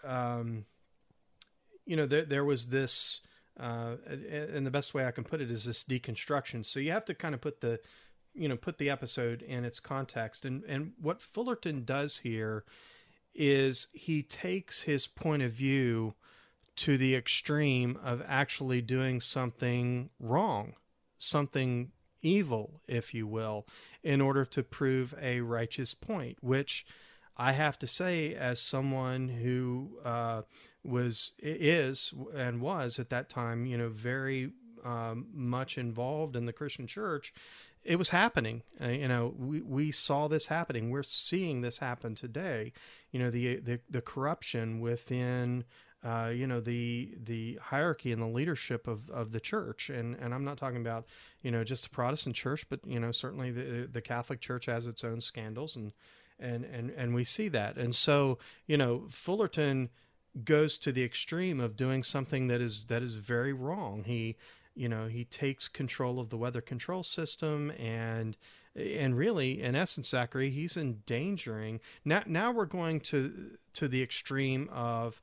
was this, and the best way I can put it is this deconstruction. So you have to kind of put the episode in its context. And what Fullerton does here is he takes his point of view to the extreme of actually doing something wrong, something evil, if you will, in order to prove a righteous point, which I have to say, as someone who was at that time, very much involved in the Christian church, it was happening. We saw this happening. We're seeing this happen today. The corruption within the hierarchy and the leadership of the church. And I'm not talking about, just the Protestant church, but, certainly the Catholic Church has its own scandals, and we see that. And so, Fullerton goes to the extreme of doing something that is very wrong. He takes control of the weather control system, and really, in essence, Zachary, he's endangering. Now we're going to the extreme of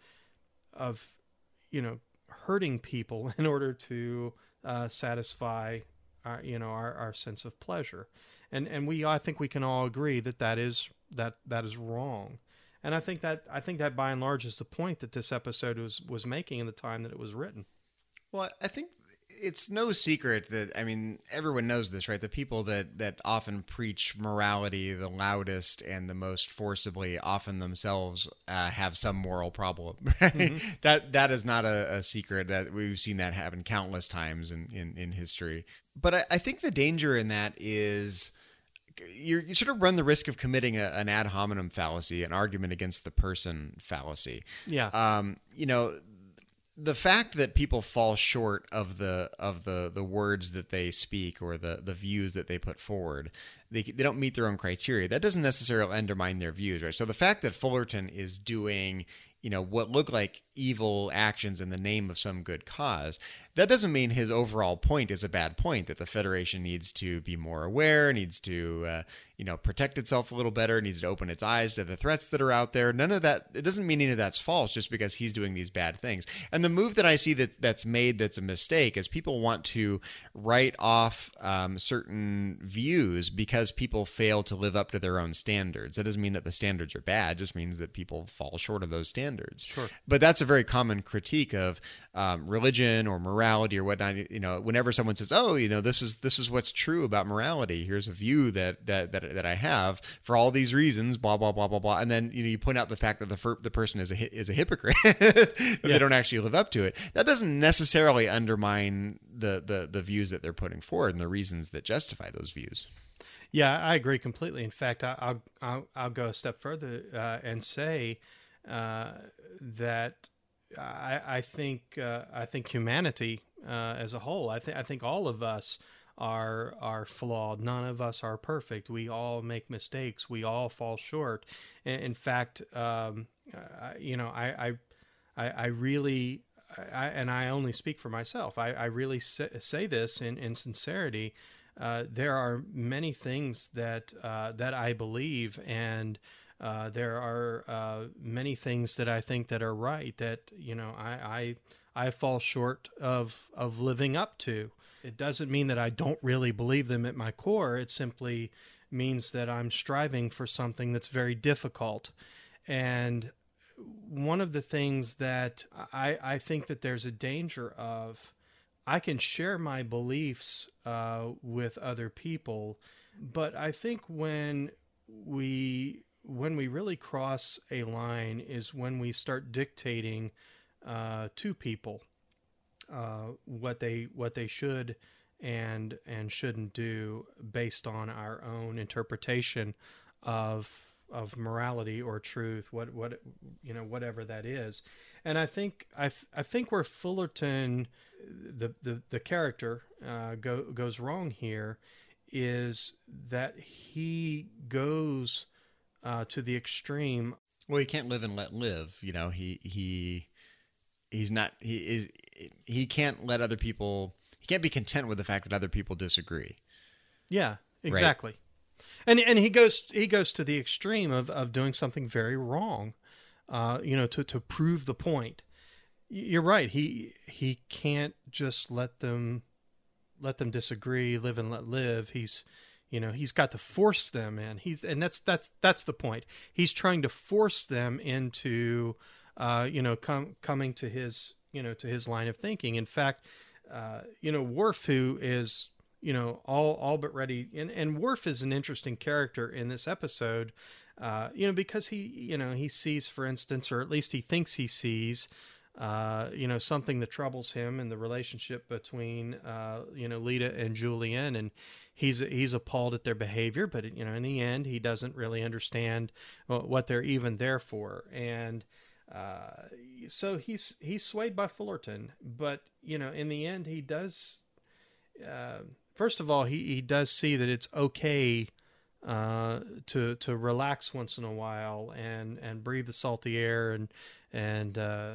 hurting people in order to satisfy our sense of pleasure, and I think we can all agree that is wrong. And I think that by and large is the point that this episode was making in the time that it was written. Well, I think it's no secret that, everyone knows this, right? The people that often preach morality the loudest and the most forcibly often themselves have some moral problem, right? Mm-hmm. That is not a secret. That we've seen that happen countless times in history. But I think the danger in that is you sort of run the risk of committing an ad hominem fallacy, an argument against the person fallacy. Yeah. The fact that people fall short of the words that they speak or the views that they put forward, they don't meet their own criteria. That doesn't necessarily undermine their views, right? So the fact that Fullerton is doing, what look like evil actions in the name of some good cause, that doesn't mean his overall point is a bad point, that the Federation needs to be more aware, needs to, protect itself a little better, needs to open its eyes to the threats that are out there. None of that, it doesn't mean any of that's false just because he's doing these bad things. And the move that I see that's made that's a mistake is people want to write off certain views because people fail to live up to their own standards. That doesn't mean that the standards are bad, it just means that people fall short of those standards. Sure. But that's a very common critique of religion or morality or whatnot. Whenever someone says, "Oh, this is what's true about morality. Here's a view that I have for all these reasons." Blah blah blah blah blah. And then you point out the fact that the person is a hypocrite. They don't actually live up to it. That doesn't necessarily undermine the views that they're putting forward and the reasons that justify those views. Yeah, I agree completely. In fact, I'll go a step further and say that I think humanity as a whole, I think all of us are flawed. None of us are perfect. We all make mistakes. We all fall short. In fact, I really, and I only speak for myself, I really say this in sincerity. There are many things that I believe, and there are many things that I think that are right that I fall short of living up to. It doesn't mean that I don't really believe them at my core. It simply means that I'm striving for something that's very difficult. And one of the things that I think that there's a danger of, I can share my beliefs with other people, but I think when we really cross a line is when we start dictating to people what they should and shouldn't do based on our own interpretation of morality or truth, whatever that is. And I think where Fullerton, the character, goes wrong here is that he goes to the extreme. Well, he can't live and let live. He can't let other people. He can't be content with the fact that other people disagree. Yeah, exactly. Right? And he goes to the extreme of doing something very wrong, to prove the point. You're right. He can't just let them disagree, live and let live. He's got to force them in. That's the point. He's trying to force them into, coming to his, to his line of thinking. In fact, Worf, who is, all but ready, and Worf is an interesting character in this episode, because he sees, for instance, or at least he thinks he sees, something that troubles him in the relationship between, Lita and Julian, and he's appalled at their behavior, but in the end, he doesn't really understand what they're even there for, and so he's swayed by Fullerton, but in the end, he does. First of all, he does see that it's okay to relax once in a while and breathe the salty air and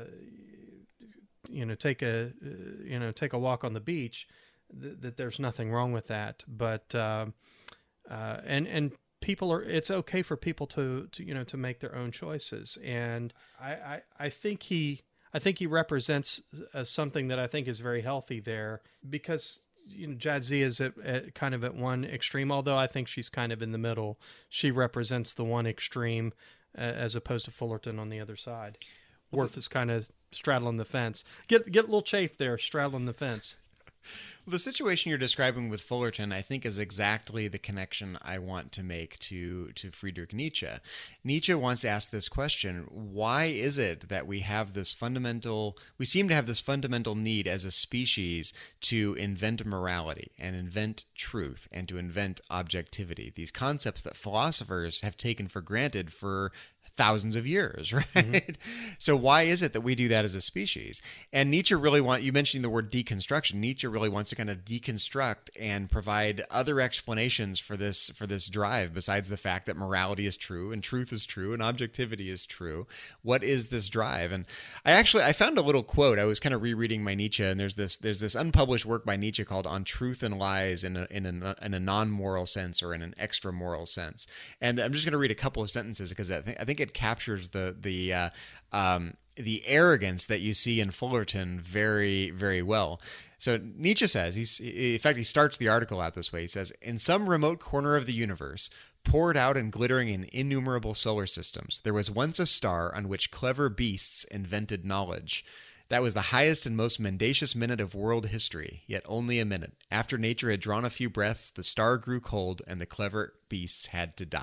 take a walk on the beach. That there's nothing wrong with that, but and people it's okay for people to make their own choices, and I think he represents something that I think is very healthy there, because Jadzia is at kind of at one extreme, although I think she's kind of in the middle. She represents the one extreme as opposed to Fullerton on the other side. Worf is kind of straddling the fence. Get a little chafe there, straddling the fence. Well, the situation you're describing with Fullerton, I think, is exactly the connection I want to make to Friedrich Nietzsche. Nietzsche once asked this question: why is it that we seem to have this fundamental need as a species to invent morality and invent truth and to invent objectivity, these concepts that philosophers have taken for granted for thousands of years, right? Mm-hmm. So why is it that we do that as a species? And Nietzsche really you mentioned the word deconstruction. Nietzsche really wants to kind of deconstruct and provide other explanations for this drive besides the fact that morality is true and truth is true and objectivity is true. What is this drive? And I found a little quote. I was kind of rereading my Nietzsche, and there's this unpublished work by Nietzsche called On Truth and Lies in a non-moral sense or in an extra-moral sense. And I'm just going to read a couple of sentences because I think it captures the arrogance that you see in Fullerton very, very well. So Nietzsche says, in fact, he starts the article out this way. He says, "In some remote corner of the universe, poured out and glittering in innumerable solar systems, there was once a star on which clever beasts invented knowledge. That was the highest and most mendacious minute of world history, yet only a minute. After nature had drawn a few breaths, the star grew cold and the clever beasts had to die."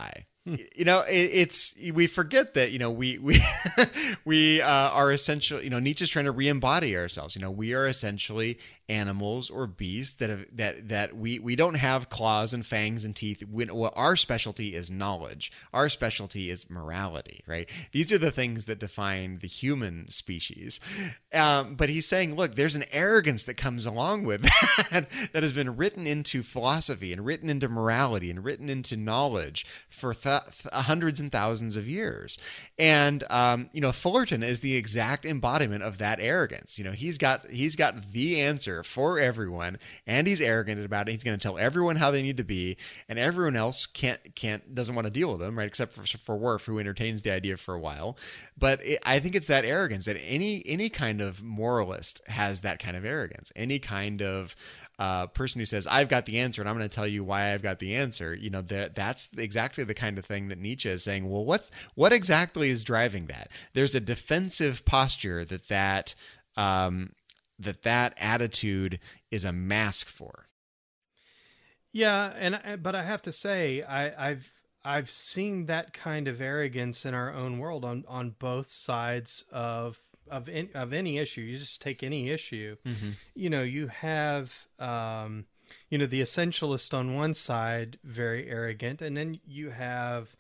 we forget that, we are essentially, Nietzsche's trying to re-embody ourselves. We are essentially animals or beasts that we don't have claws and fangs and teeth. Our specialty is knowledge. Our specialty is morality, right? These are the things that define the human species. But he's saying, look, there's an arrogance that comes along with that has been written into philosophy and written into morality and written into knowledge for hundreds and thousands of years. And, Fullerton is the exact embodiment of that arrogance. He's got the answer for everyone, and he's arrogant about it. He's going to tell everyone how they need to be, and everyone else doesn't want to deal with them, right? Except for Worf, who entertains the idea for a while. But I think it's that arrogance that any kind of moralist has, that kind of arrogance. Any kind of person who says, I've got the answer and I'm going to tell you why I've got the answer, that's exactly the kind of thing that Nietzsche is saying. Well, what exactly is driving that? There's a defensive posture that attitude is a mask for. Yeah, but I have to say, I've seen that kind of arrogance in our own world on both sides of any issue. You just take any issue. Mm-hmm. You have the essentialist on one side, very arrogant, and then you have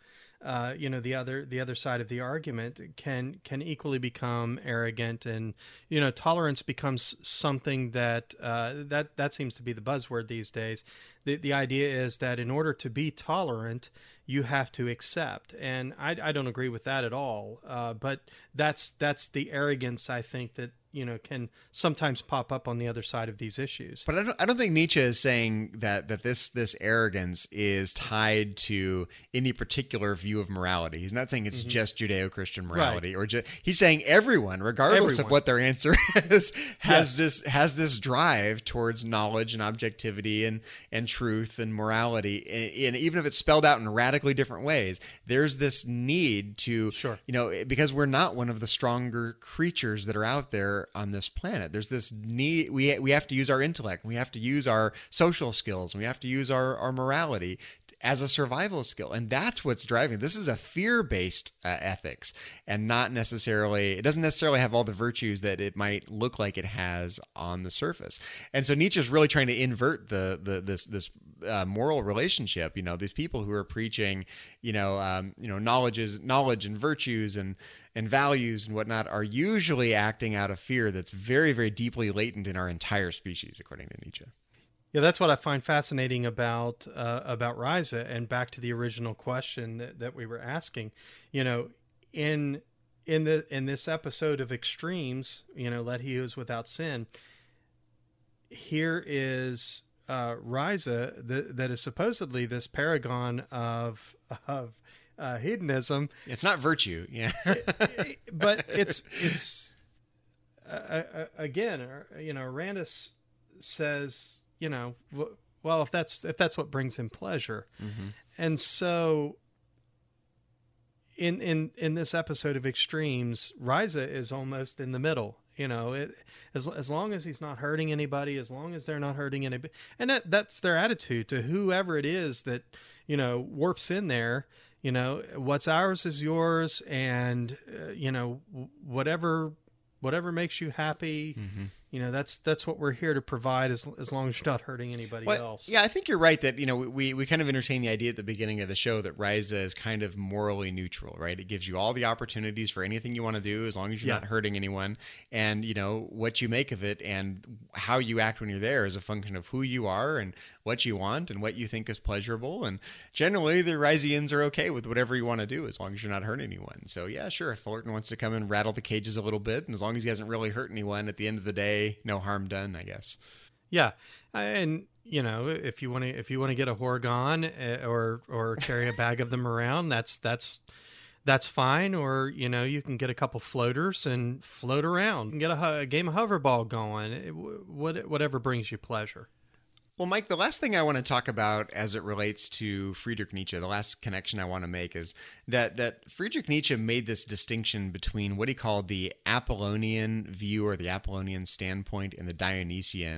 the other side of the argument can equally become arrogant, and tolerance becomes something that seems to be the buzzword these days. The idea is that in order to be tolerant, you have to accept, and I don't agree with that at all. But that's the arrogance, I think, that can sometimes pop up on the other side of these issues. But I don't think Nietzsche is saying that this arrogance is tied to any particular view of morality. He's not saying it's just Judeo-Christian morality, right? He's saying everyone, regardless of what their answer is, has this drive towards knowledge and objectivity and truth and morality. And even if it's spelled out in radically different ways, there's this need to, because we're not one of the stronger creatures that are out there on this planet. There's this need. We have to use our intellect. We have to use our social skills. We have to use our morality as a survival skill. And that's what's driving. This is a fear-based ethics, and not necessarily, it doesn't necessarily have all the virtues that it might look like it has on the surface. And so Nietzsche's really trying to invert this moral relationship. These people who are preaching, knowledge and virtues and values and whatnot are usually acting out of fear that's very, very deeply latent in our entire species, according to Nietzsche. Yeah, that's what I find fascinating about Risa. And back to the original question that we were asking, in this episode of Extremes, Let He Who Is Without Sin, here is Risa that is supposedly this paragon of hedonism. It's not virtue, yeah. But it's again, Arandis says, well, if that's what brings him pleasure. Mm-hmm. And so in this episode of Extremes, Risa is almost in the middle. As long as he's not hurting anybody, as long as they're not hurting anybody, and that's their attitude to whoever it is that warps in there. What's ours is yours, and whatever makes you happy. Mm-hmm. That's what we're here to provide, as long as you're not hurting anybody else. Yeah, I think you're right that, we kind of entertain the idea at the beginning of the show that Risa is kind of morally neutral, right? It gives you all the opportunities for anything you want to do as long as you're not hurting anyone. And, what you make of it and how you act when you're there is a function of who you are and what you want and what you think is pleasurable. And generally, the Risians are okay with whatever you want to do as long as you're not hurting anyone. So, yeah, sure, if Fullerton wants to come and rattle the cages a little bit, and as long as he hasn't really hurt anyone, at the end of the day, no harm done, I guess. Yeah, and if you want to get a Horgon or carry a bag of them around, that's fine. Or you can get a couple floaters and float around. You can get a game of hoverball going. Whatever brings you pleasure. Well, Mike, the last thing I want to talk about as it relates to Friedrich Nietzsche, the last connection I want to make is that Friedrich Nietzsche made this distinction between what he called the Apollonian view or the Apollonian standpoint and the Dionysian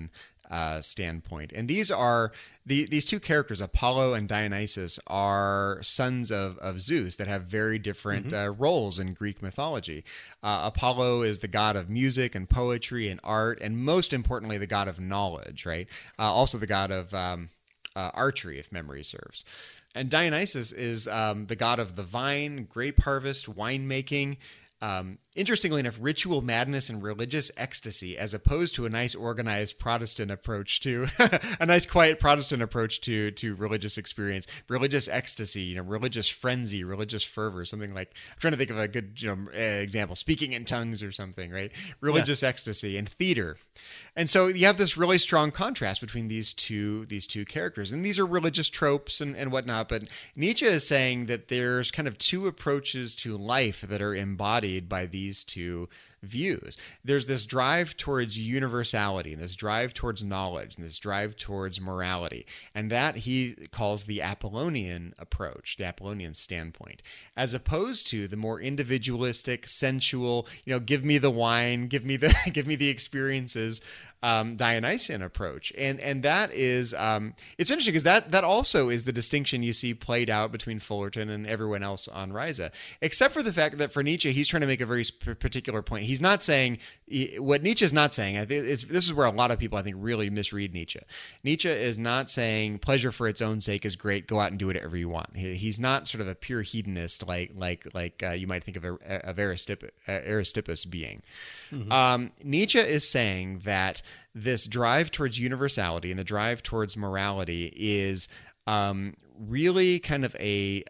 standpoint. And these are these two characters, Apollo and Dionysus, are sons of Zeus that have very different roles in Greek mythology. Apollo is the god of music and poetry and art, and most importantly, the god of knowledge, right? Also the god of archery, if memory serves. And Dionysus is the god of the vine, grape harvest, winemaking. Interestingly enough, ritual madness and religious ecstasy, as opposed to a nice organized Protestant approach to a nice quiet Protestant approach to religious experience, religious ecstasy, religious frenzy, religious fervor, something like, I'm trying to think of a good, example, speaking in tongues or something, right? Religious ecstasy and theater. And so you have this really strong contrast between these two characters. And these are religious tropes and whatnot. But Nietzsche is saying that there's kind of two approaches to life that are embodied by these two views. There's this drive towards universality, and this drive towards knowledge, and this drive towards morality. And that he calls the Apollonian approach, the Apollonian standpoint, as opposed to the more individualistic, sensual, give me the wine, give me the experiences, Dionysian approach. And that is, it's interesting because that also is the distinction you see played out between Fullerton and everyone else on Risa, except for the fact that for Nietzsche, he's trying to make a very particular point. He's not saying, what Nietzsche is not saying, I think this is where a lot of people, I think, really misread Nietzsche. Nietzsche is not saying pleasure for its own sake is great, go out and do whatever you want. He's not sort of a pure hedonist like you might think of Aristippus being. Nietzsche is saying that this drive towards universality and the drive towards morality is really kind of a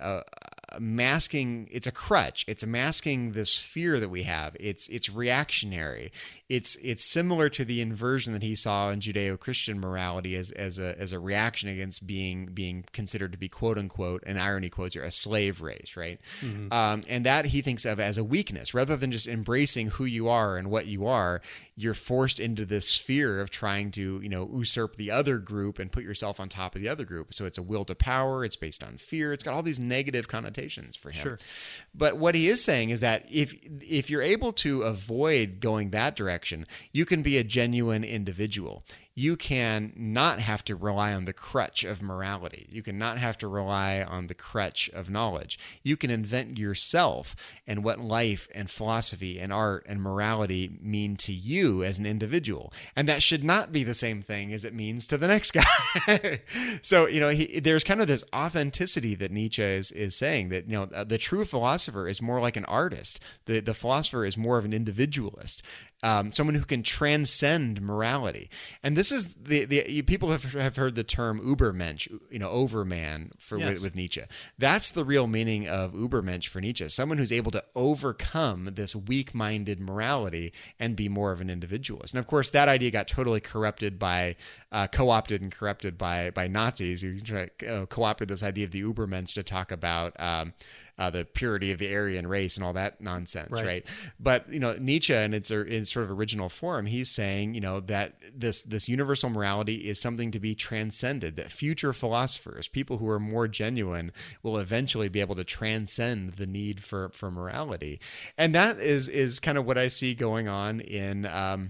masking. It's a crutch. It's masking this fear that we have. It's reactionary. It's similar to the inversion that he saw in Judeo-Christian morality as a reaction against being considered to be, quote unquote, and irony quotes here, a slave race, right? And that he thinks of as a weakness, rather than just embracing who you are and what you are. You're forced into this sphere of trying to usurp the other group and put yourself on top of the other group. So it's a will to power. It's based on fear. It's got all these negative connotations for him. Sure. But what he is saying is that if you're able to avoid going that direction, you can be a genuine individual. You can not have to rely on the crutch of morality. You can not have to rely on the crutch of knowledge. You can invent yourself and what life and philosophy and art and morality mean to you as an individual. And that should not be the same thing as it means to the next guy. So, there's kind of this authenticity that Nietzsche is saying that, the true philosopher is more like an artist. The philosopher is more of an individualist. Someone who can transcend morality. And this is the people have heard the term Übermensch, overman with Nietzsche. That's the real meaning of Übermensch for Nietzsche. Someone who's able to overcome this weak-minded morality and be more of an individualist. And of course, that idea got totally corrupted by, co-opted and corrupted by Nazis who co-opted this idea of the Übermensch to talk about the purity of the Aryan race and all that nonsense, right? But Nietzsche, in its sort of original form, he's saying that this universal morality is something to be transcended. That future philosophers, people who are more genuine, will eventually be able to transcend the need for morality, and that is kind of what I see going on in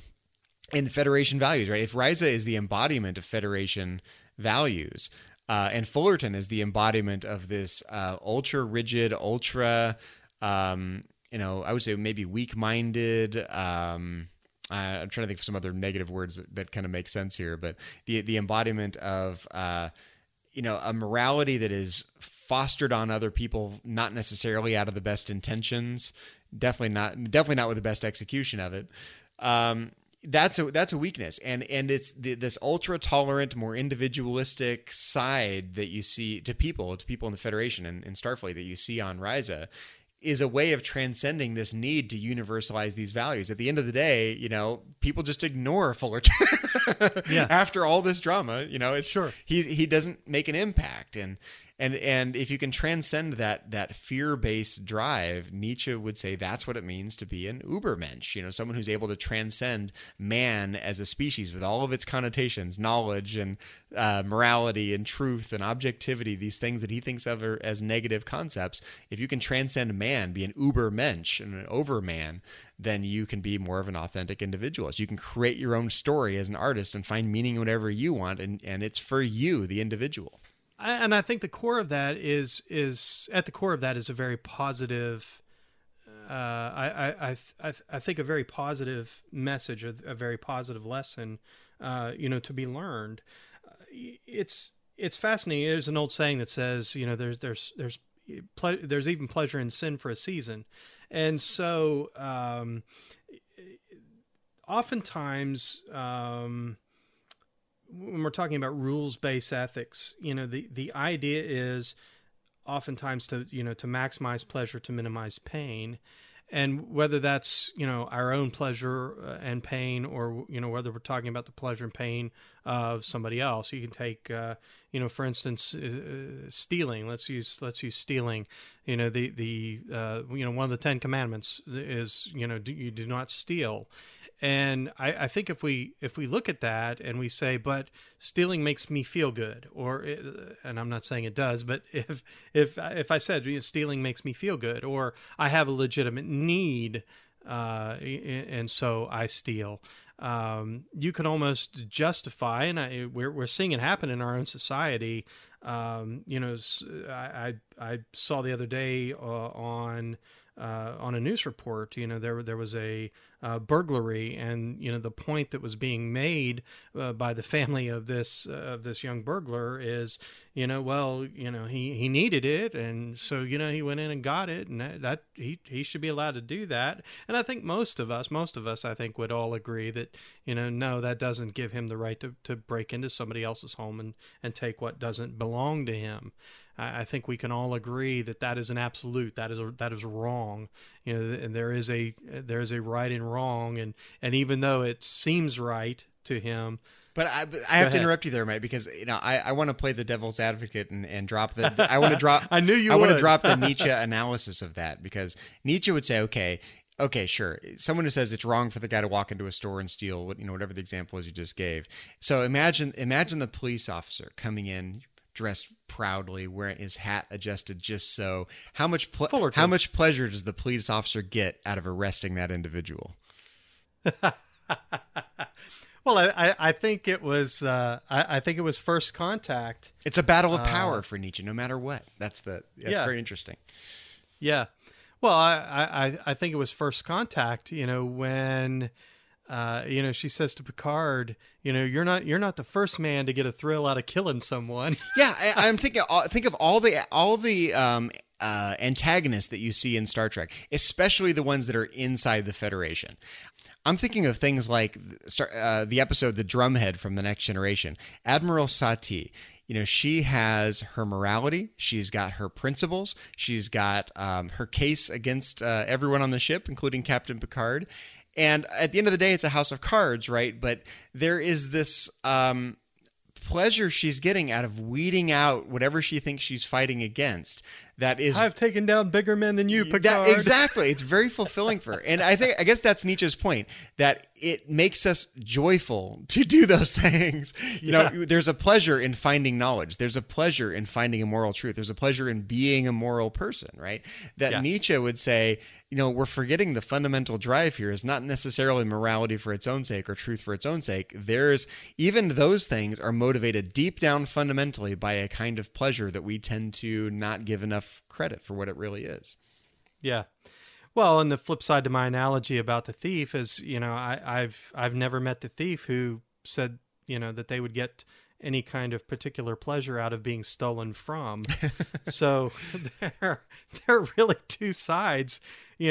Federation values, right? If Risa is the embodiment of Federation values. And Fullerton is the embodiment of this ultra rigid, ultra, I would say maybe weak-minded. I'm trying to think of some other negative words that kind of make sense here, but the embodiment of a morality that is fostered on other people, not necessarily out of the best intentions, definitely not with the best execution of it. That's a weakness, and it's this ultra tolerant, more individualistic side that you see to people in the Federation and in Starfleet that you see on Risa is a way of transcending this need to universalize these values. At the end of the day, people just ignore Fullerton after all this drama. He doesn't make an impact, and And if you can transcend that fear-based drive, Nietzsche would say that's what it means to be an Übermensch, someone who's able to transcend man as a species with all of its connotations, knowledge and morality and truth and objectivity, these things that he thinks of as negative concepts. If you can transcend man, be an Übermensch and an overman, then you can be more of an authentic individual. So you can create your own story as an artist and find meaning in whatever you want, and it's for you, the individual. And I think the core of that is at the core of that is a very positive. I think a very positive message, a very positive lesson, to be learned. It's fascinating. There's an old saying that says, there's even pleasure in sin for a season, and so oftentimes. When we're talking about rules-based ethics, the idea is oftentimes to maximize pleasure, to minimize pain. And whether that's, our own pleasure and pain, or, whether we're talking about the pleasure and pain of somebody else. You can take, for instance, stealing. Let's use stealing. One of the 10 Commandments is, you do not steal. And I think if we look at that and we say, but stealing makes me feel good, and I'm not saying it does, but if I said stealing makes me feel good, or I have a legitimate need, and so I steal, you can almost justify, and we're seeing it happen in our own society. I saw the other day on a news report, there was a burglary, and the point that was being made by the family of this young burglar is, he needed it, and so he went in and got it, and that he should be allowed to do that. And I think most of us I think would all agree that no, that doesn't give him the right to break into somebody else's home and take what doesn't belong to him. I think we can all agree that is an absolute, that is wrong, and there is a right and wrong, and even though it seems right to him. But I have to interrupt you there, Mike, because I want to play the devil's advocate and drop I want to drop. I knew you. I want to drop the Nietzsche analysis of that, because Nietzsche would say, okay, sure. Someone who says it's wrong for the guy to walk into a store and steal, whatever the example is you just gave. So imagine the police officer coming in, dressed proudly, wearing his hat adjusted just so. How much pleasure does the police officer get out of arresting that individual? Well, I think it was first contact. It's a battle of power for Nietzsche, no matter what. That's very interesting. Yeah. Well, I think it was first contact. When. She says to Picard, you're not the first man to get a thrill out of killing someone. Yeah, I'm thinking. Think of all the antagonists that you see in Star Trek, especially the ones that are inside the Federation. I'm thinking of things like the episode "The Drumhead" from The Next Generation. Admiral Satie. She has her morality. She's got her principles. She's got her case against everyone on the ship, including Captain Picard. And at the end of the day, it's a house of cards, right? But there is this pleasure she's getting out of weeding out whatever she thinks she's fighting against. That is, I've taken down bigger men than you, Picard. Exactly. It's very fulfilling for her. And I guess that's Nietzsche's point, that it makes us joyful to do those things. There's a pleasure in finding knowledge. There's a pleasure in finding a moral truth. There's a pleasure in being a moral person, right? That Nietzsche would say, we're forgetting the fundamental drive here is not necessarily morality for its own sake or truth for its own sake. Even those things are motivated deep down fundamentally by a kind of pleasure that we tend to not give enough credit for what it really is. Yeah. Well, and the flip side to my analogy about the thief is, I've never met the thief who said, that they would get any kind of particular pleasure out of being stolen from. So there are really two sides,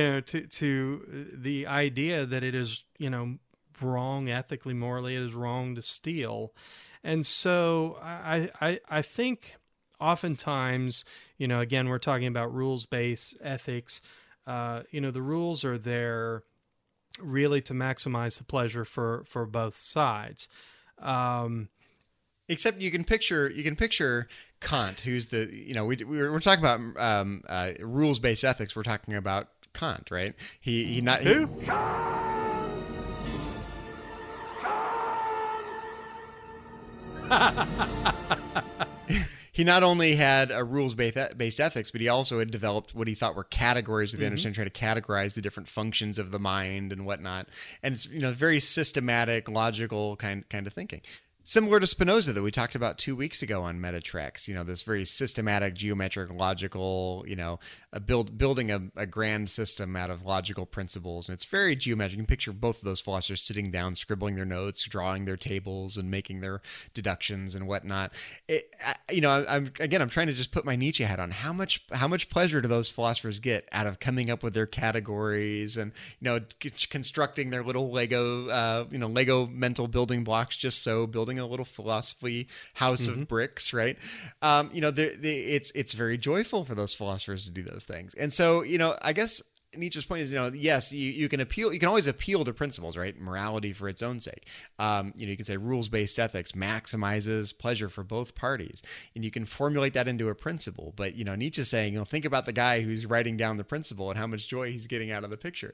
to the idea that it is, wrong ethically, morally, it is wrong to steal. And so I think oftentimes, again, we're talking about rules-based ethics. The rules are there really to maximize the pleasure for both sides. Except you can picture Kant, who's the, you know, we're talking about rules-based ethics. We're talking about Kant, right? He He not only had a rules-based ethics, but he also had developed what he thought were categories of the understanding, trying to categorize the different functions of the mind and whatnot. And it's, you know, very systematic, logical kind of thinking. Similar to Spinoza that we talked about 2 weeks ago on Metatreks, you know, this very systematic, geometric, logical, you know, building a grand system out of logical principles. And it's very geometric. You can picture both of those philosophers sitting down, scribbling their notes, drawing their tables, and making their deductions and whatnot. I'm trying to just put my Nietzsche hat on. How much pleasure do those philosophers get out of coming up with their categories and, you know, constructing their little Lego mental building blocks, just so building a little philosophy house of bricks, right? It's very joyful for those philosophers to do those things. And so, you know, I guess Nietzsche's point is, you know, yes, you can always appeal to principles, right? Morality for its own sake. You can say rules-based ethics maximizes pleasure for both parties, and you can formulate that into a principle. But, you know, Nietzsche's saying, you know, think about the guy who's writing down the principle and how much joy he's getting out of the picture.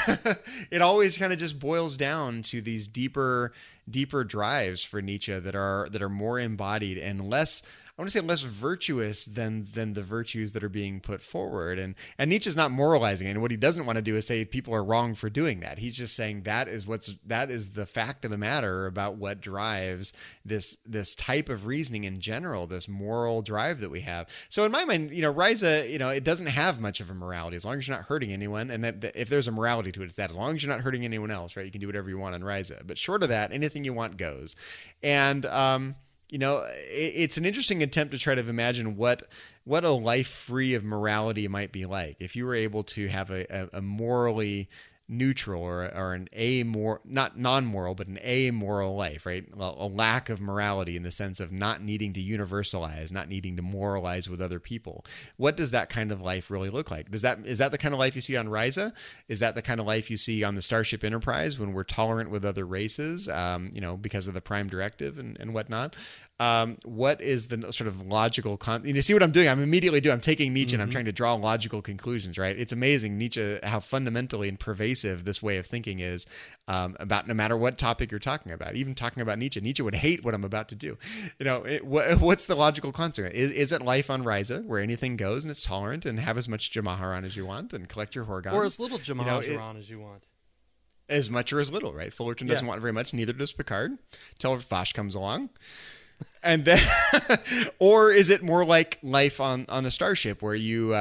It always kind of just boils down to these deeper drives for Nietzsche that are more embodied and less, I want to say, less virtuous than the virtues that are being put forward. And Nietzsche's not moralizing. And what he doesn't want to do is say people are wrong for doing that. He's just saying that is the fact of the matter about what drives this type of reasoning in general, this moral drive that we have. So in my mind, you know, Risa, you know, it doesn't have much of a morality as long as you're not hurting anyone. And that if there's a morality to it, it's that as long as you're not hurting anyone else, right? You can do whatever you want on Risa. But short of that, anything you want goes. And, you know, it's an interesting attempt to try to imagine what a life free of morality might be like if you were able to have a morally neutral or an amoral, not non-moral, but an amoral life, right? A lack of morality in the sense of not needing to universalize, not needing to moralize with other people. What does that kind of life really look like? Is that the kind of life you see on Risa? Is that the kind of life you see on the Starship Enterprise when we're tolerant with other races, you know, because of the Prime Directive and whatnot? What is the sort of logical you see what I'm doing? I'm taking Nietzsche and I'm trying to draw logical conclusions, right? It's amazing, Nietzsche, how fundamentally and pervasive this way of thinking is, about no matter what topic you're talking about. Even talking about Nietzsche would hate what I'm about to do. You know, what's the logical consequence? Is it life on Risa where anything goes and it's tolerant and have as much Jamaharan as you want and collect your Horgons? Or as little Jamaharan as you want. As much or as little, right? Fullerton doesn't want very much, neither does Picard, till Foch comes along. And then, or is it more like life on a starship where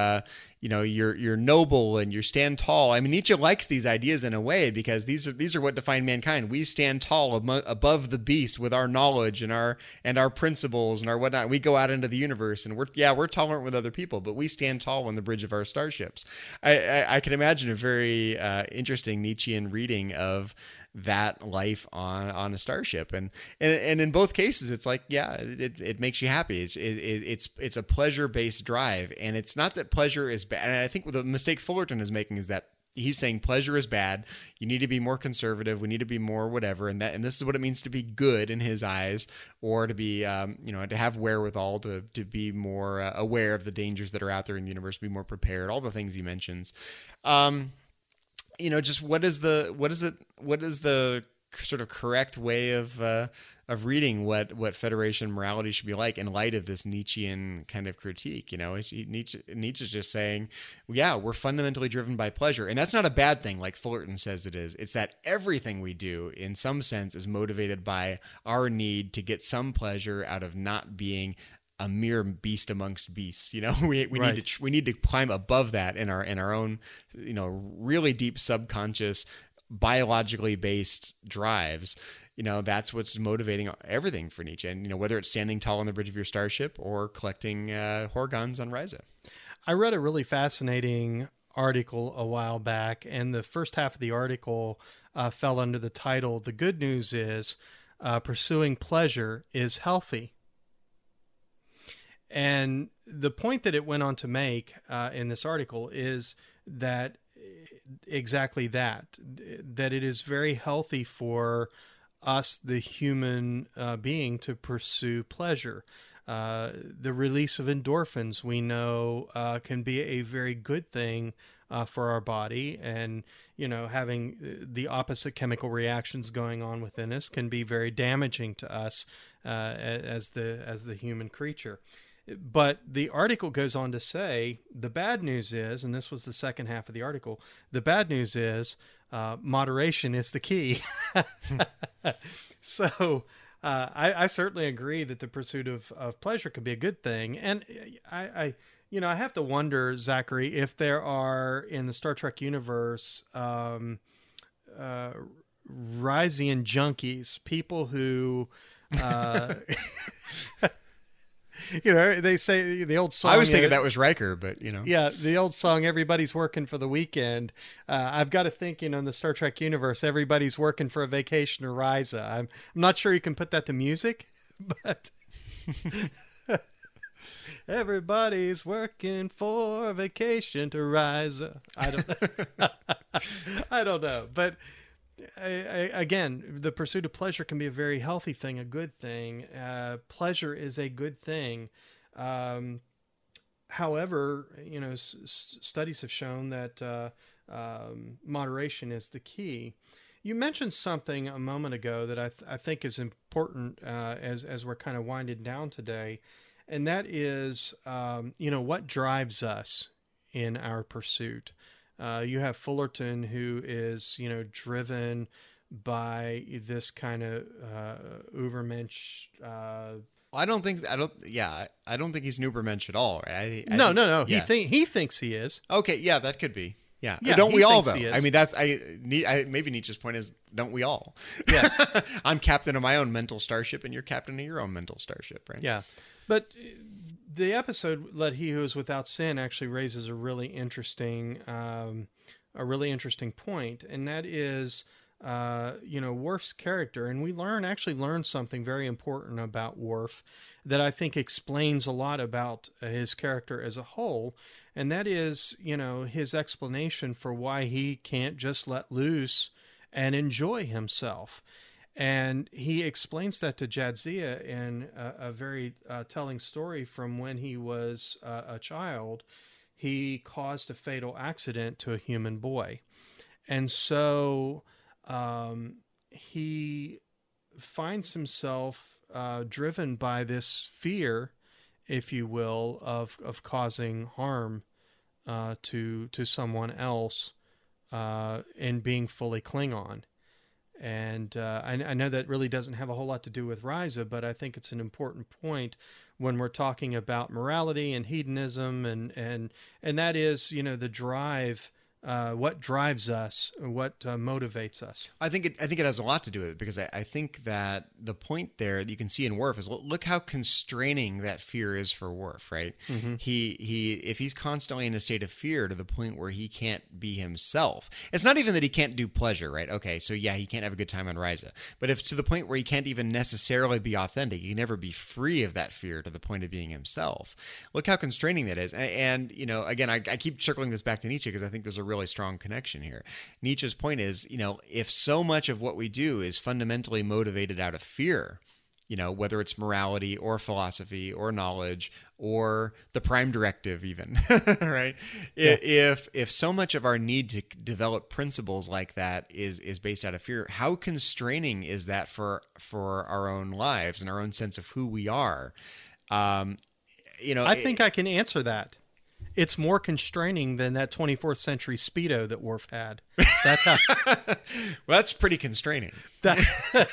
you're noble and you stand tall? I mean, Nietzsche likes these ideas in a way because these are what define mankind. We stand tall above the beast with our knowledge and our principles and our whatnot. We go out into the universe and we're tolerant with other people, but we stand tall on the bridge of our starships. I can imagine a very interesting Nietzschean reading of that life on a starship, and in both cases it's like, yeah, it makes you happy. It's a pleasure-based drive, and it's not that pleasure is bad. And I think the mistake Fullerton is making is that he's saying pleasure is bad. You need to be more conservative. We need to be more whatever, and this is what it means to be good in his eyes, or to be to have wherewithal to be more aware of the dangers that are out there in the universe, be more prepared. All the things he mentions. Just what is the sort of correct way of reading what Federation morality should be like in light of this Nietzschean kind of critique? You know, Nietzsche's just saying, yeah, we're fundamentally driven by pleasure, and that's not a bad thing, like Fullerton says it is. It's that everything we do, in some sense, is motivated by our need to get some pleasure out of not being a mere beast amongst beasts. You know, we need to climb above that in our own, really deep subconscious, biologically based drives. That's what's motivating everything for Nietzsche. And, whether it's standing tall on the bridge of your starship or collecting Horgons on Risa. I read a really fascinating article a while back, and the first half of the article fell under the title, "The Good News is Pursuing Pleasure is Healthy." And the point that it went on to make in this article is that exactly that it is very healthy for us, the human being, to pursue pleasure. The release of endorphins, we know, can be a very good thing for our body, and having the opposite chemical reactions going on within us can be very damaging to us as the human creature. But the article goes on to say the bad news is, and this was the second half of the article, the bad news is moderation is the key. So I certainly agree that the pursuit of pleasure could be a good thing. And I have to wonder, Zachary, if there are in the Star Trek universe Ryzian junkies, people who they say the old song. I was thinking that was Riker, but Yeah, the old song, everybody's working for the weekend. I've got to think, in the Star Trek universe, everybody's working for a vacation to Risa. I'm not sure you can put that to music, but everybody's working for a vacation to Risa. I don't know, but again, the pursuit of pleasure can be a very healthy thing, a good thing. Pleasure is a good thing. However, studies have shown that moderation is the key. You mentioned something a moment ago that I think is important as we're kind of winding down today, and that is, what drives us in our pursuit. You have Fullerton, who is, driven by this kind of Ubermensch. I don't think he's an Ubermensch at all. Right? No. Yeah. He thinks he is. Okay, yeah, that could be. Yeah, Yeah, don't he we all thinks though? he is. I mean, maybe Nietzsche's point is, don't we all? Yeah. I'm captain of my own mental starship, and you're captain of your own mental starship, right? Yeah, but the episode "Let He Who Is Without Sin" actually raises a really interesting point, and that is, Worf's character, and we actually learn something very important about Worf that I think explains a lot about his character as a whole, and that is, his explanation for why he can't just let loose and enjoy himself. And he explains that to Jadzia in a very telling story from when he was a child. He caused a fatal accident to a human boy. And so he finds himself driven by this fear, if you will, of causing harm to someone else and being fully Klingon. And I know that really doesn't have a whole lot to do with Risa, but I think it's an important point when we're talking about morality and hedonism, and that is, the drive, what drives us, what motivates us. I think it has a lot to do with it, because I think that the point there that you can see in Worf is, look how constraining that fear is for Worf, right? Mm-hmm. If he's constantly in a state of fear to the point where he can't be himself, it's not even that he can't do pleasure, right? Okay, so yeah, he can't have a good time on Risa, but if to the point where he can't even necessarily be authentic, he can never be free of that fear to the point of being himself. Look how constraining that is. And again, I keep circling this back to Nietzsche because I think there's a really strong connection here. Nietzsche's point is, if so much of what we do is fundamentally motivated out of fear, whether it's morality or philosophy or knowledge or the prime directive even, right? Yeah. If so much of our need to develop principles like that is based out of fear, how constraining is that for our own lives and our own sense of who we are? I think I can answer that. It's more constraining than that 24th century Speedo that Worf had. That's how. Well, that's pretty constraining. I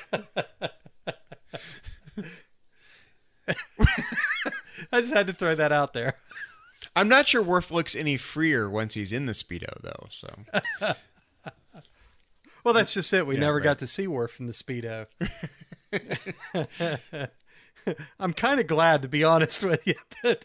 just had to throw that out there. I'm not sure Worf looks any freer once he's in the Speedo, though. So. Well, that's just it. We never got to see Worf in the Speedo. I'm kind of glad, to be honest with you, but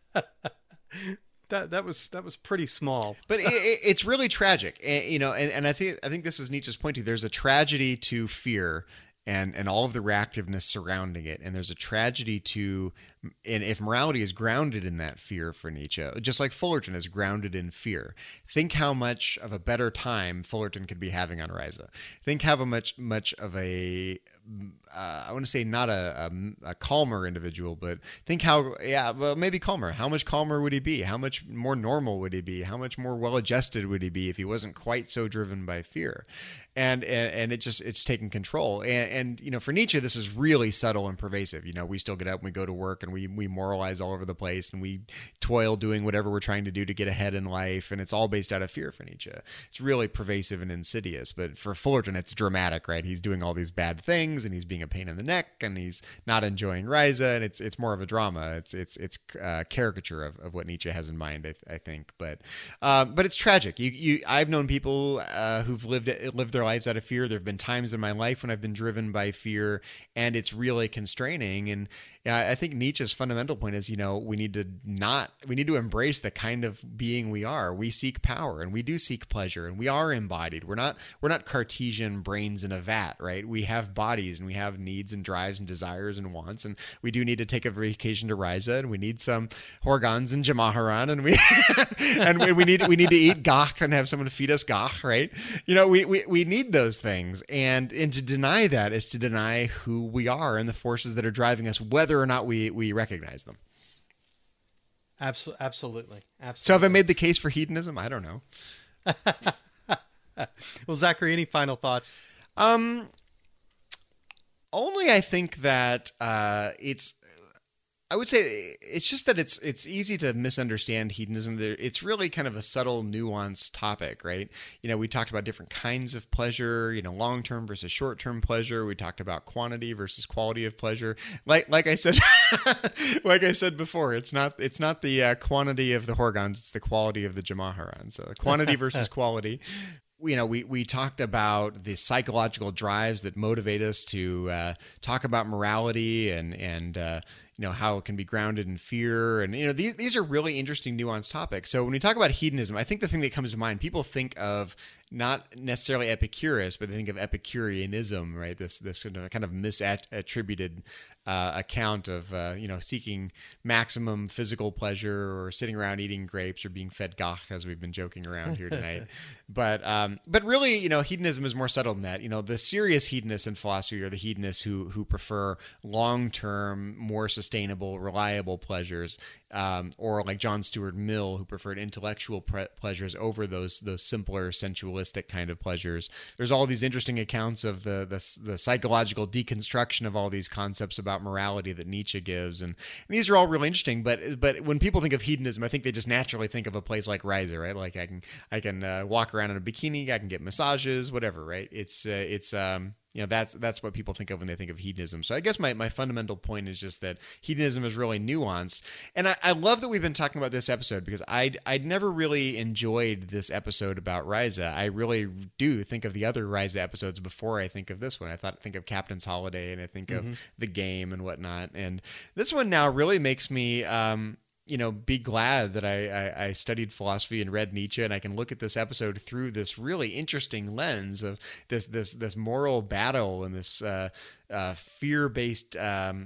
that was pretty small. But it's really tragic, and I think this is Nietzsche's point too. There's a tragedy to fear and all of the reactiveness surrounding it. And there's a tragedy and if morality is grounded in that fear for Nietzsche, just like Fullerton is grounded in fear, think how much of a better time Fullerton could be having on Ryza. Think how much of a, I want to say not a calmer individual, but think maybe calmer. How much calmer would he be? How much more normal would he be? How much more well-adjusted would he be if he wasn't quite so driven by fear? And it's taking control. And for Nietzsche, this is really subtle and pervasive. We still get up and we go to work and we moralize all over the place and we toil doing whatever we're trying to do to get ahead in life. And it's all based out of fear for Nietzsche. It's really pervasive and insidious. But for Fullerton, it's dramatic, right? He's doing all these bad things and he's being a pain in the neck and he's not enjoying Ryza. And it's more of a drama. It's a caricature of what Nietzsche has in mind, I think. But it's tragic. I've known people who've lived their lives out of fear. There have been times in my life when I've been driven by fear, and it's really constraining. And I think Nietzsche's fundamental point is, we need to embrace the kind of being we are. We seek power and we do seek pleasure and we are embodied. We're not Cartesian brains in a vat, right? We have bodies and we have needs and drives and desires and wants, and we do need to take a vacation to Ryza, and we need some Horgans and Jamaharan, and we need to eat gach and have someone feed us gach, right? We need those things, and to deny that is to deny who we are and the forces that are driving us, whether or not we recognize them. Absolutely. So have I made the case for hedonism? I don't know. Well, Zachary, any final thoughts? Only I think that I would say it's just that it's easy to misunderstand hedonism. It's really kind of a subtle, nuanced topic, right? We talked about different kinds of pleasure, long-term versus short-term pleasure. We talked about quantity versus quality of pleasure. Like I said, like I said before, it's not the quantity of the Horgans, it's the quality of the Jamaharan. So quantity versus quality. We talked about the psychological drives that motivate us to talk about morality and how it can be grounded in fear. And, these are really interesting, nuanced topics. So when we talk about hedonism, I think the thing that comes to mind, people think of not necessarily Epicurus, but they think of Epicureanism, right? This kind of misattributed account of seeking maximum physical pleasure or sitting around eating grapes or being fed gach, as we've been joking around here tonight. But really, hedonism is more subtle than that. The serious hedonists in philosophy are the hedonists who prefer long-term, more sustainable, reliable pleasures, or like John Stuart Mill, who preferred intellectual pleasures over those simpler, sensualistic kind of pleasures. There's all these interesting accounts of the psychological deconstruction of all these concepts about morality that Nietzsche gives, and these are all really interesting. But when people think of hedonism, I think they just naturally think of a place like Ryza, right? Like I can walk around in a bikini, I can get massages, whatever, right? That's what people think of when they think of hedonism. So I guess my fundamental point is just that hedonism is really nuanced. And I love that we've been talking about this episode, because I'd never really enjoyed this episode about Ryza. I really do think of the other Ryza episodes before I think of this one. I think of Captain's Holiday and I think of the game and whatnot. And this one now really makes me be glad that I studied philosophy and read Nietzsche, and I can look at this episode through this really interesting lens of this moral battle and this fear-based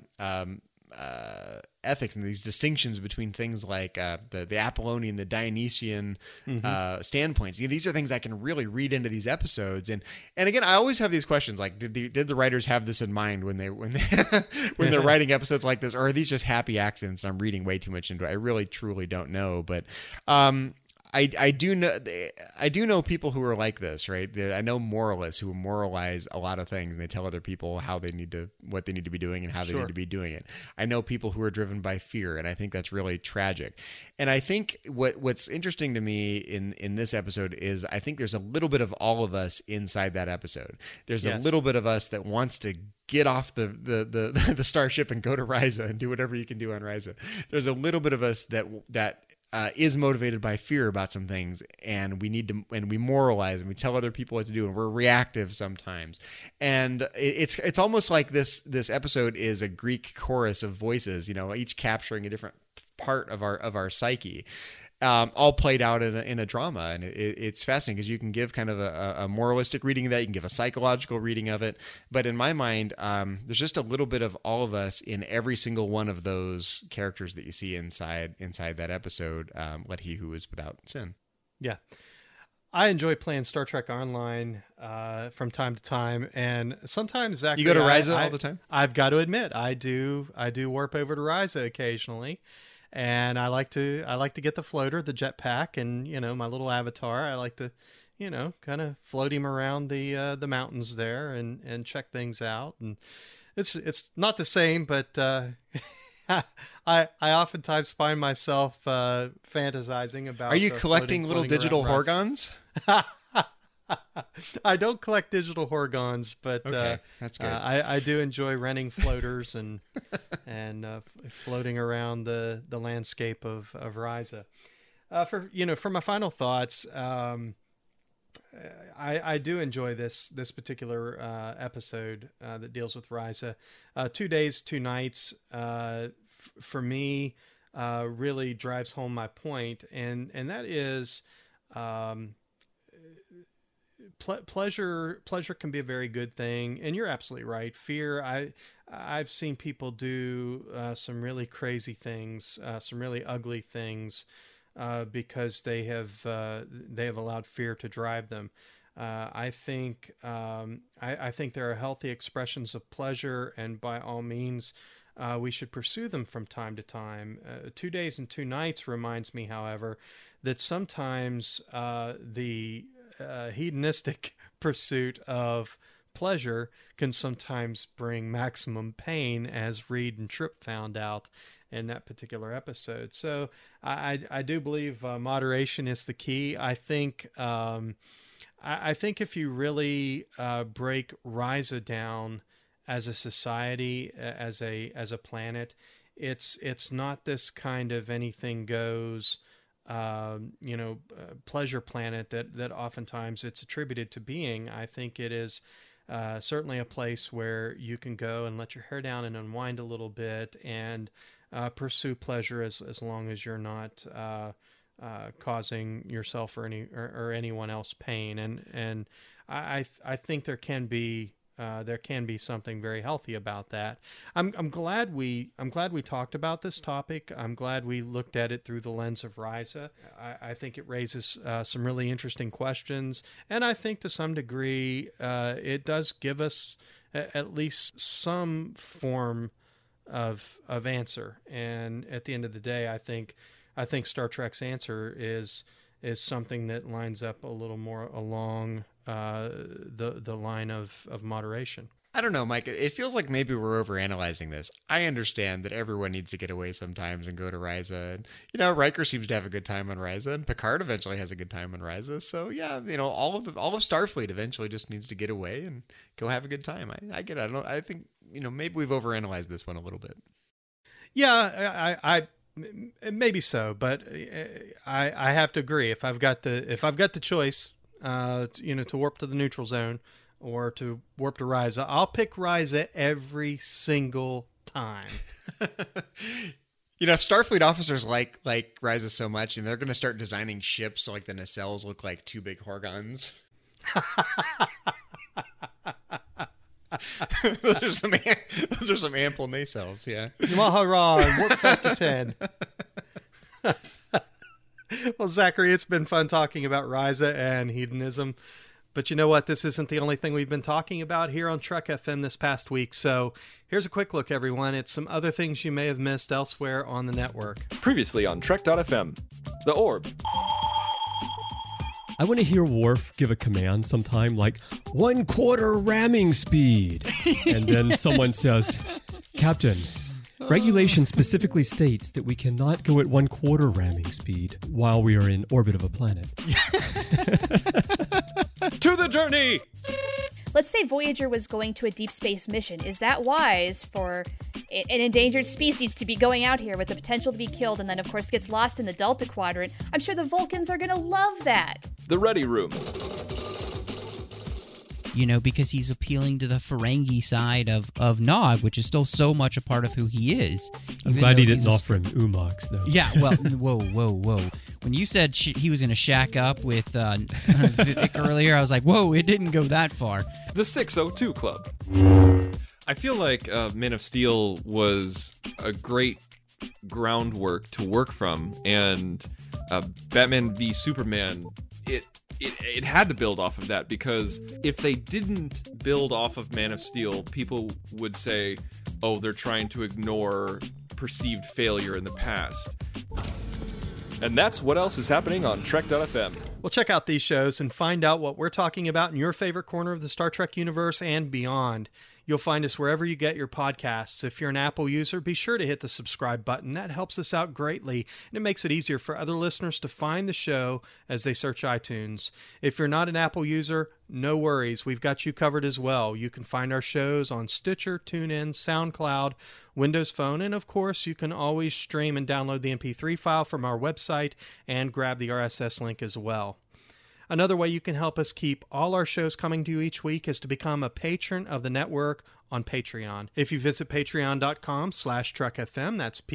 ethics and these distinctions between things like the Apollonian, the Dionysian standpoints. These are things I can really read into these episodes. And again, I always have these questions like, did the writers have this in mind when they're writing episodes like this, or are these just happy accidents and I'm reading way too much into it? I really truly don't know, but I do know people who are like this, right? I know moralists who moralize a lot of things, and they tell other people what they need to be doing and how they need to be doing it. I know people who are driven by fear, and I think that's really tragic. And I think what's interesting to me in this episode is I think there's a little bit of all of us inside that episode. There's a little bit of us that wants to get off the starship and go to Ryza and do whatever you can do on Ryza. There's a little bit of us that is motivated by fear about some things, and we moralize and we tell other people what to do, and we're reactive sometimes. And it's almost like this episode is a Greek chorus of voices, each capturing a different part of our psyche. all played out in a drama. And it's fascinating because you can give kind of a moralistic reading of that. You can give a psychological reading of it. But in my mind, there's just a little bit of all of us in every single one of those characters that you see inside that episode, Let He Who Is Without Sin. Yeah. I enjoy playing Star Trek Online from time to time, and sometimes, Zachary, you go to Risa all the time? I've got to admit, I do warp over to Risa occasionally, and I like to get the floater, the jetpack, and my little avatar. I like to kind of float him around the mountains there and check things out, and it's not the same, but I oftentimes find myself fantasizing about. Are you collecting little digital Horgons? I don't collect digital Horgons, but okay, that's good. I do enjoy renting floaters and floating around the landscape of Risa. For my final thoughts, I do enjoy this particular episode that deals with Risa. 2 days, 2 nights for me really drives home my point, and that is pleasure can be a very good thing, and you're absolutely right. Fear, I've seen people do some really crazy things, some really ugly things, because they have allowed fear to drive them. I think there are healthy expressions of pleasure, and by all means, we should pursue them from time to time. 2 days and 2 nights reminds me, however, that sometimes the hedonistic pursuit of pleasure can sometimes bring maximum pain, as Reed and Trip found out in that particular episode. So I do believe moderation is the key. I think if you really break Risa down as a society, as a planet, it's not this kind of anything goes, pleasure planet that oftentimes it's attributed to being. I think it is certainly a place where you can go and let your hair down and unwind a little bit and pursue pleasure as long as you're not causing yourself or anyone else pain. And I think there can be something very healthy about that. I'm glad we talked about this topic. I'm glad we looked at it through the lens of Risa. I think it raises some really interesting questions, and I think to some degree it does give us at least some form of answer. And at the end of the day, I think Star Trek's answer is something that lines up a little more along the line of moderation. I don't know, Mike. It feels like maybe we're overanalyzing this. I understand that everyone needs to get away sometimes and go to Risa. And, Riker seems to have a good time on Risa, and Picard eventually has a good time on Risa. So yeah, all of Starfleet eventually just needs to get away and go have a good time. I get it. I think maybe we've overanalyzed this one a little bit. Yeah, I maybe so, but I have to agree. If I've got the choice, to warp to the neutral zone or to warp to Risa, I'll pick Risa every single time. If Starfleet officers like Risa so much, and they're going to start designing ships so like the nacelles look like 2 big Horgons. Those are some ample nacelles, yeah. Maharan, warp factor 10. Well, Zachary, it's been fun talking about Risa and hedonism. But you know what? This isn't the only thing we've been talking about here on Trek FM this past week. So here's a quick look, everyone, at some other things you may have missed elsewhere on the network. Previously on Trek.fm, The Orb. I want to hear Worf give a command sometime like 1/4 ramming speed. And then someone says, Captain, regulation specifically states that we cannot go at 1/4 ramming speed while we are in orbit of a planet. To the journey! Let's say Voyager was going to a deep space mission. Is that wise for an endangered species to be going out here with the potential to be killed and then, of course, gets lost in the Delta Quadrant? I'm sure the Vulcans are going to love that. The Ready Room. because he's appealing to the Ferengi side of Nog, which is still so much a part of who he is. I'm glad he didn't offer him Umox, though. Yeah, well, whoa. When you said he was going to shack up with Vic earlier, I was like, whoa, it didn't go that far. The 602 Club. I feel like Man of Steel was a great groundwork to work from, and Batman v Superman, it had to build off of that, because if they didn't build off of Man of Steel, people would say, oh, they're trying to ignore perceived failure in the past. And that's what else is happening on Trek.fm. Well, check out these shows and find out what we're talking about in your favorite corner of the Star Trek universe and beyond. You'll find us wherever you get your podcasts. If you're an Apple user, be sure to hit the subscribe button. That helps us out greatly, and it makes it easier for other listeners to find the show as they search iTunes. If you're not an Apple user, no worries. We've got you covered as well. You can find our shows on Stitcher, TuneIn, SoundCloud, Windows Phone, and of course, you can always stream and download the MP3 file from our website and grab the RSS link as well. Another way you can help us keep all our shows coming to you each week is to become a patron of the network on Patreon. If you visit patreon.com/TrekFM, that's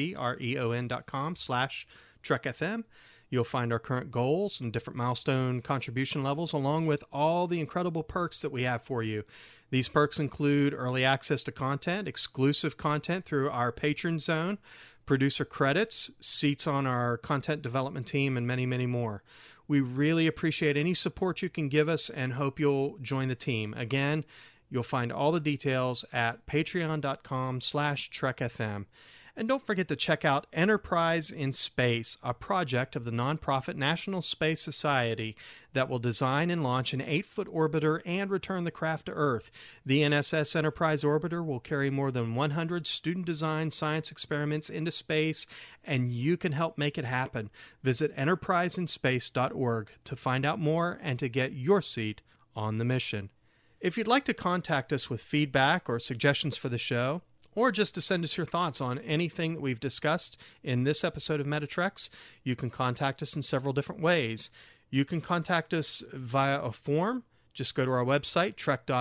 patreon.com/TrekFM, you'll find our current goals and different milestone contribution levels, along with all the incredible perks that we have for you. These perks include early access to content, exclusive content through our Patron Zone, producer credits, seats on our content development team, and many, many more. We really appreciate any support you can give us and hope you'll join the team. Again, you'll find all the details at patreon.com/TrekFM. And don't forget to check out Enterprise in Space, a project of the nonprofit National Space Society that will design and launch an 8-foot orbiter and return the craft to Earth. The NSS Enterprise orbiter will carry more than 100 student-designed science experiments into space, and you can help make it happen. Visit enterpriseinspace.org to find out more and to get your seat on the mission. If you'd like to contact us with feedback or suggestions for the show, or just to send us your thoughts on anything that we've discussed in this episode of Metatreks, you can contact us in several different ways. You can contact us via a form. Just go to our website,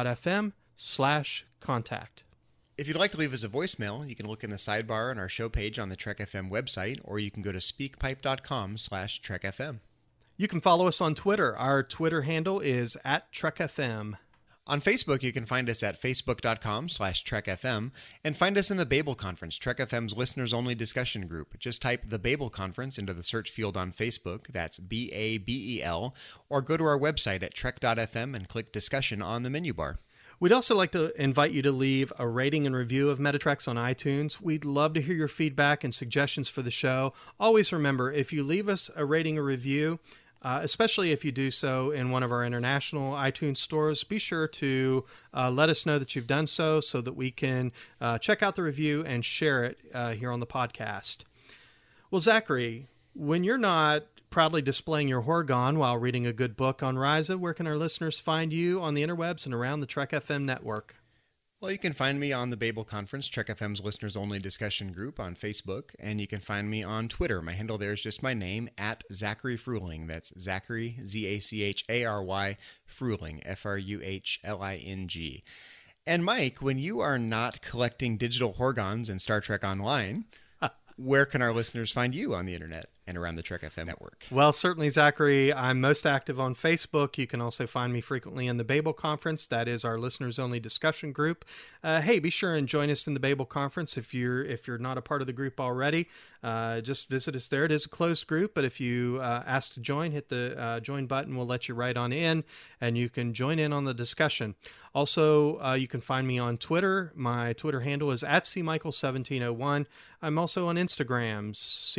trek.fm/contact. If you'd like to leave us a voicemail, you can look in the sidebar on our show page on the Trek FM website, or you can go to speakpipe.com/TrekFM. You can follow us on Twitter. Our Twitter handle is @TrekFM. On Facebook, you can find us at facebook.com/TrekFM, and find us in the Babel Conference, Trek FM's listeners-only discussion group. Just type the Babel Conference into the search field on Facebook, that's BABEL, or go to our website at trek.fm and click discussion on the menu bar. We'd also like to invite you to leave a rating and review of Metatreks on iTunes. We'd love to hear your feedback and suggestions for the show. Always remember, if you leave us a rating or review, especially if you do so in one of our international iTunes stores, be sure to let us know that you've done so that we can check out the review and share it here on the podcast. Well, Zachary, when you're not proudly displaying your Horgon while reading a good book on Risa, where can our listeners find you on the interwebs and around the Trek FM network? Well, you can find me on the Babel Conference, Trek FM's listeners-only discussion group on Facebook, and you can find me on Twitter. My handle there is just my name, @Zachary Fruhling. That's Zachary, Z-A-C-H-A-R-Y, Fruhling, F-R-U-H-L-I-N-G. And Mike, when you are not collecting digital Horgons in Star Trek Online, where can our listeners find you on the internet and around the Trek FM network? Well, certainly, Zachary. I'm most active on Facebook. You can also find me frequently in the Babel Conference. That is our listeners-only discussion group. Hey, be sure and join us in the Babel Conference if you're not a part of the group already. Just visit us there. It is a closed group, but if you ask to join, hit the join button. We'll let you right on in, and you can join in on the discussion. Also, you can find me on Twitter. My Twitter handle is @CMichael1701. I'm also on Instagram,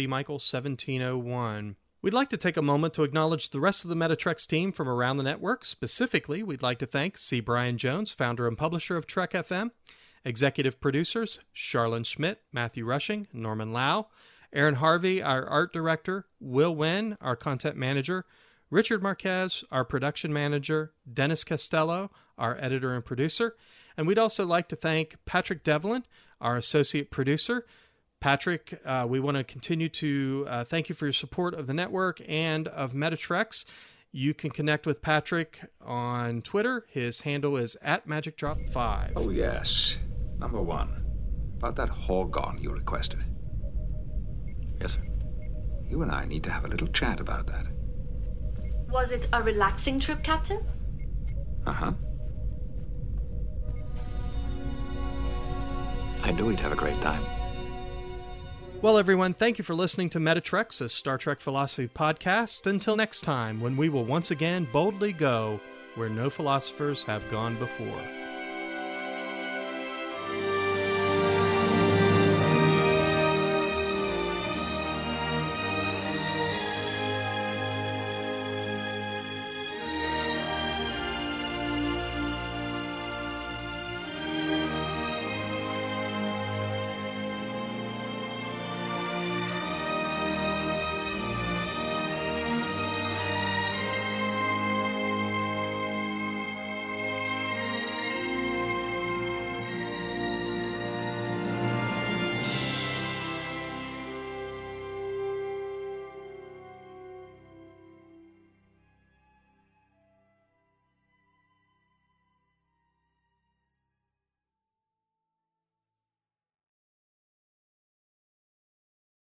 CMichael1701. We'd like to take a moment to acknowledge the rest of the Metatreks team from around the network. Specifically, we'd like to thank C. Brian Jones, founder and publisher of Trek FM, executive producers Charlene Schmidt, Matthew Rushing, Norman Lau, Aaron Harvey, our art director, Will Wynn, our content manager, Richard Marquez, our production manager, Dennis Costello, our editor and producer, and we'd also like to thank Patrick Devlin, our associate producer. Patrick, we want to continue to thank you for your support of the network and of Metatreks. You can connect with Patrick on Twitter. His handle is @MagicDrop5. Oh, yes. Number one, about that Horgon you requested. Yes, sir. You and I need to have a little chat about that. Was it a relaxing trip, Captain? Uh-huh. I knew we'd have a great time. Well, everyone, thank you for listening to Metatreks, a Star Trek philosophy podcast. Until next time, when we will once again boldly go where no philosophers have gone before.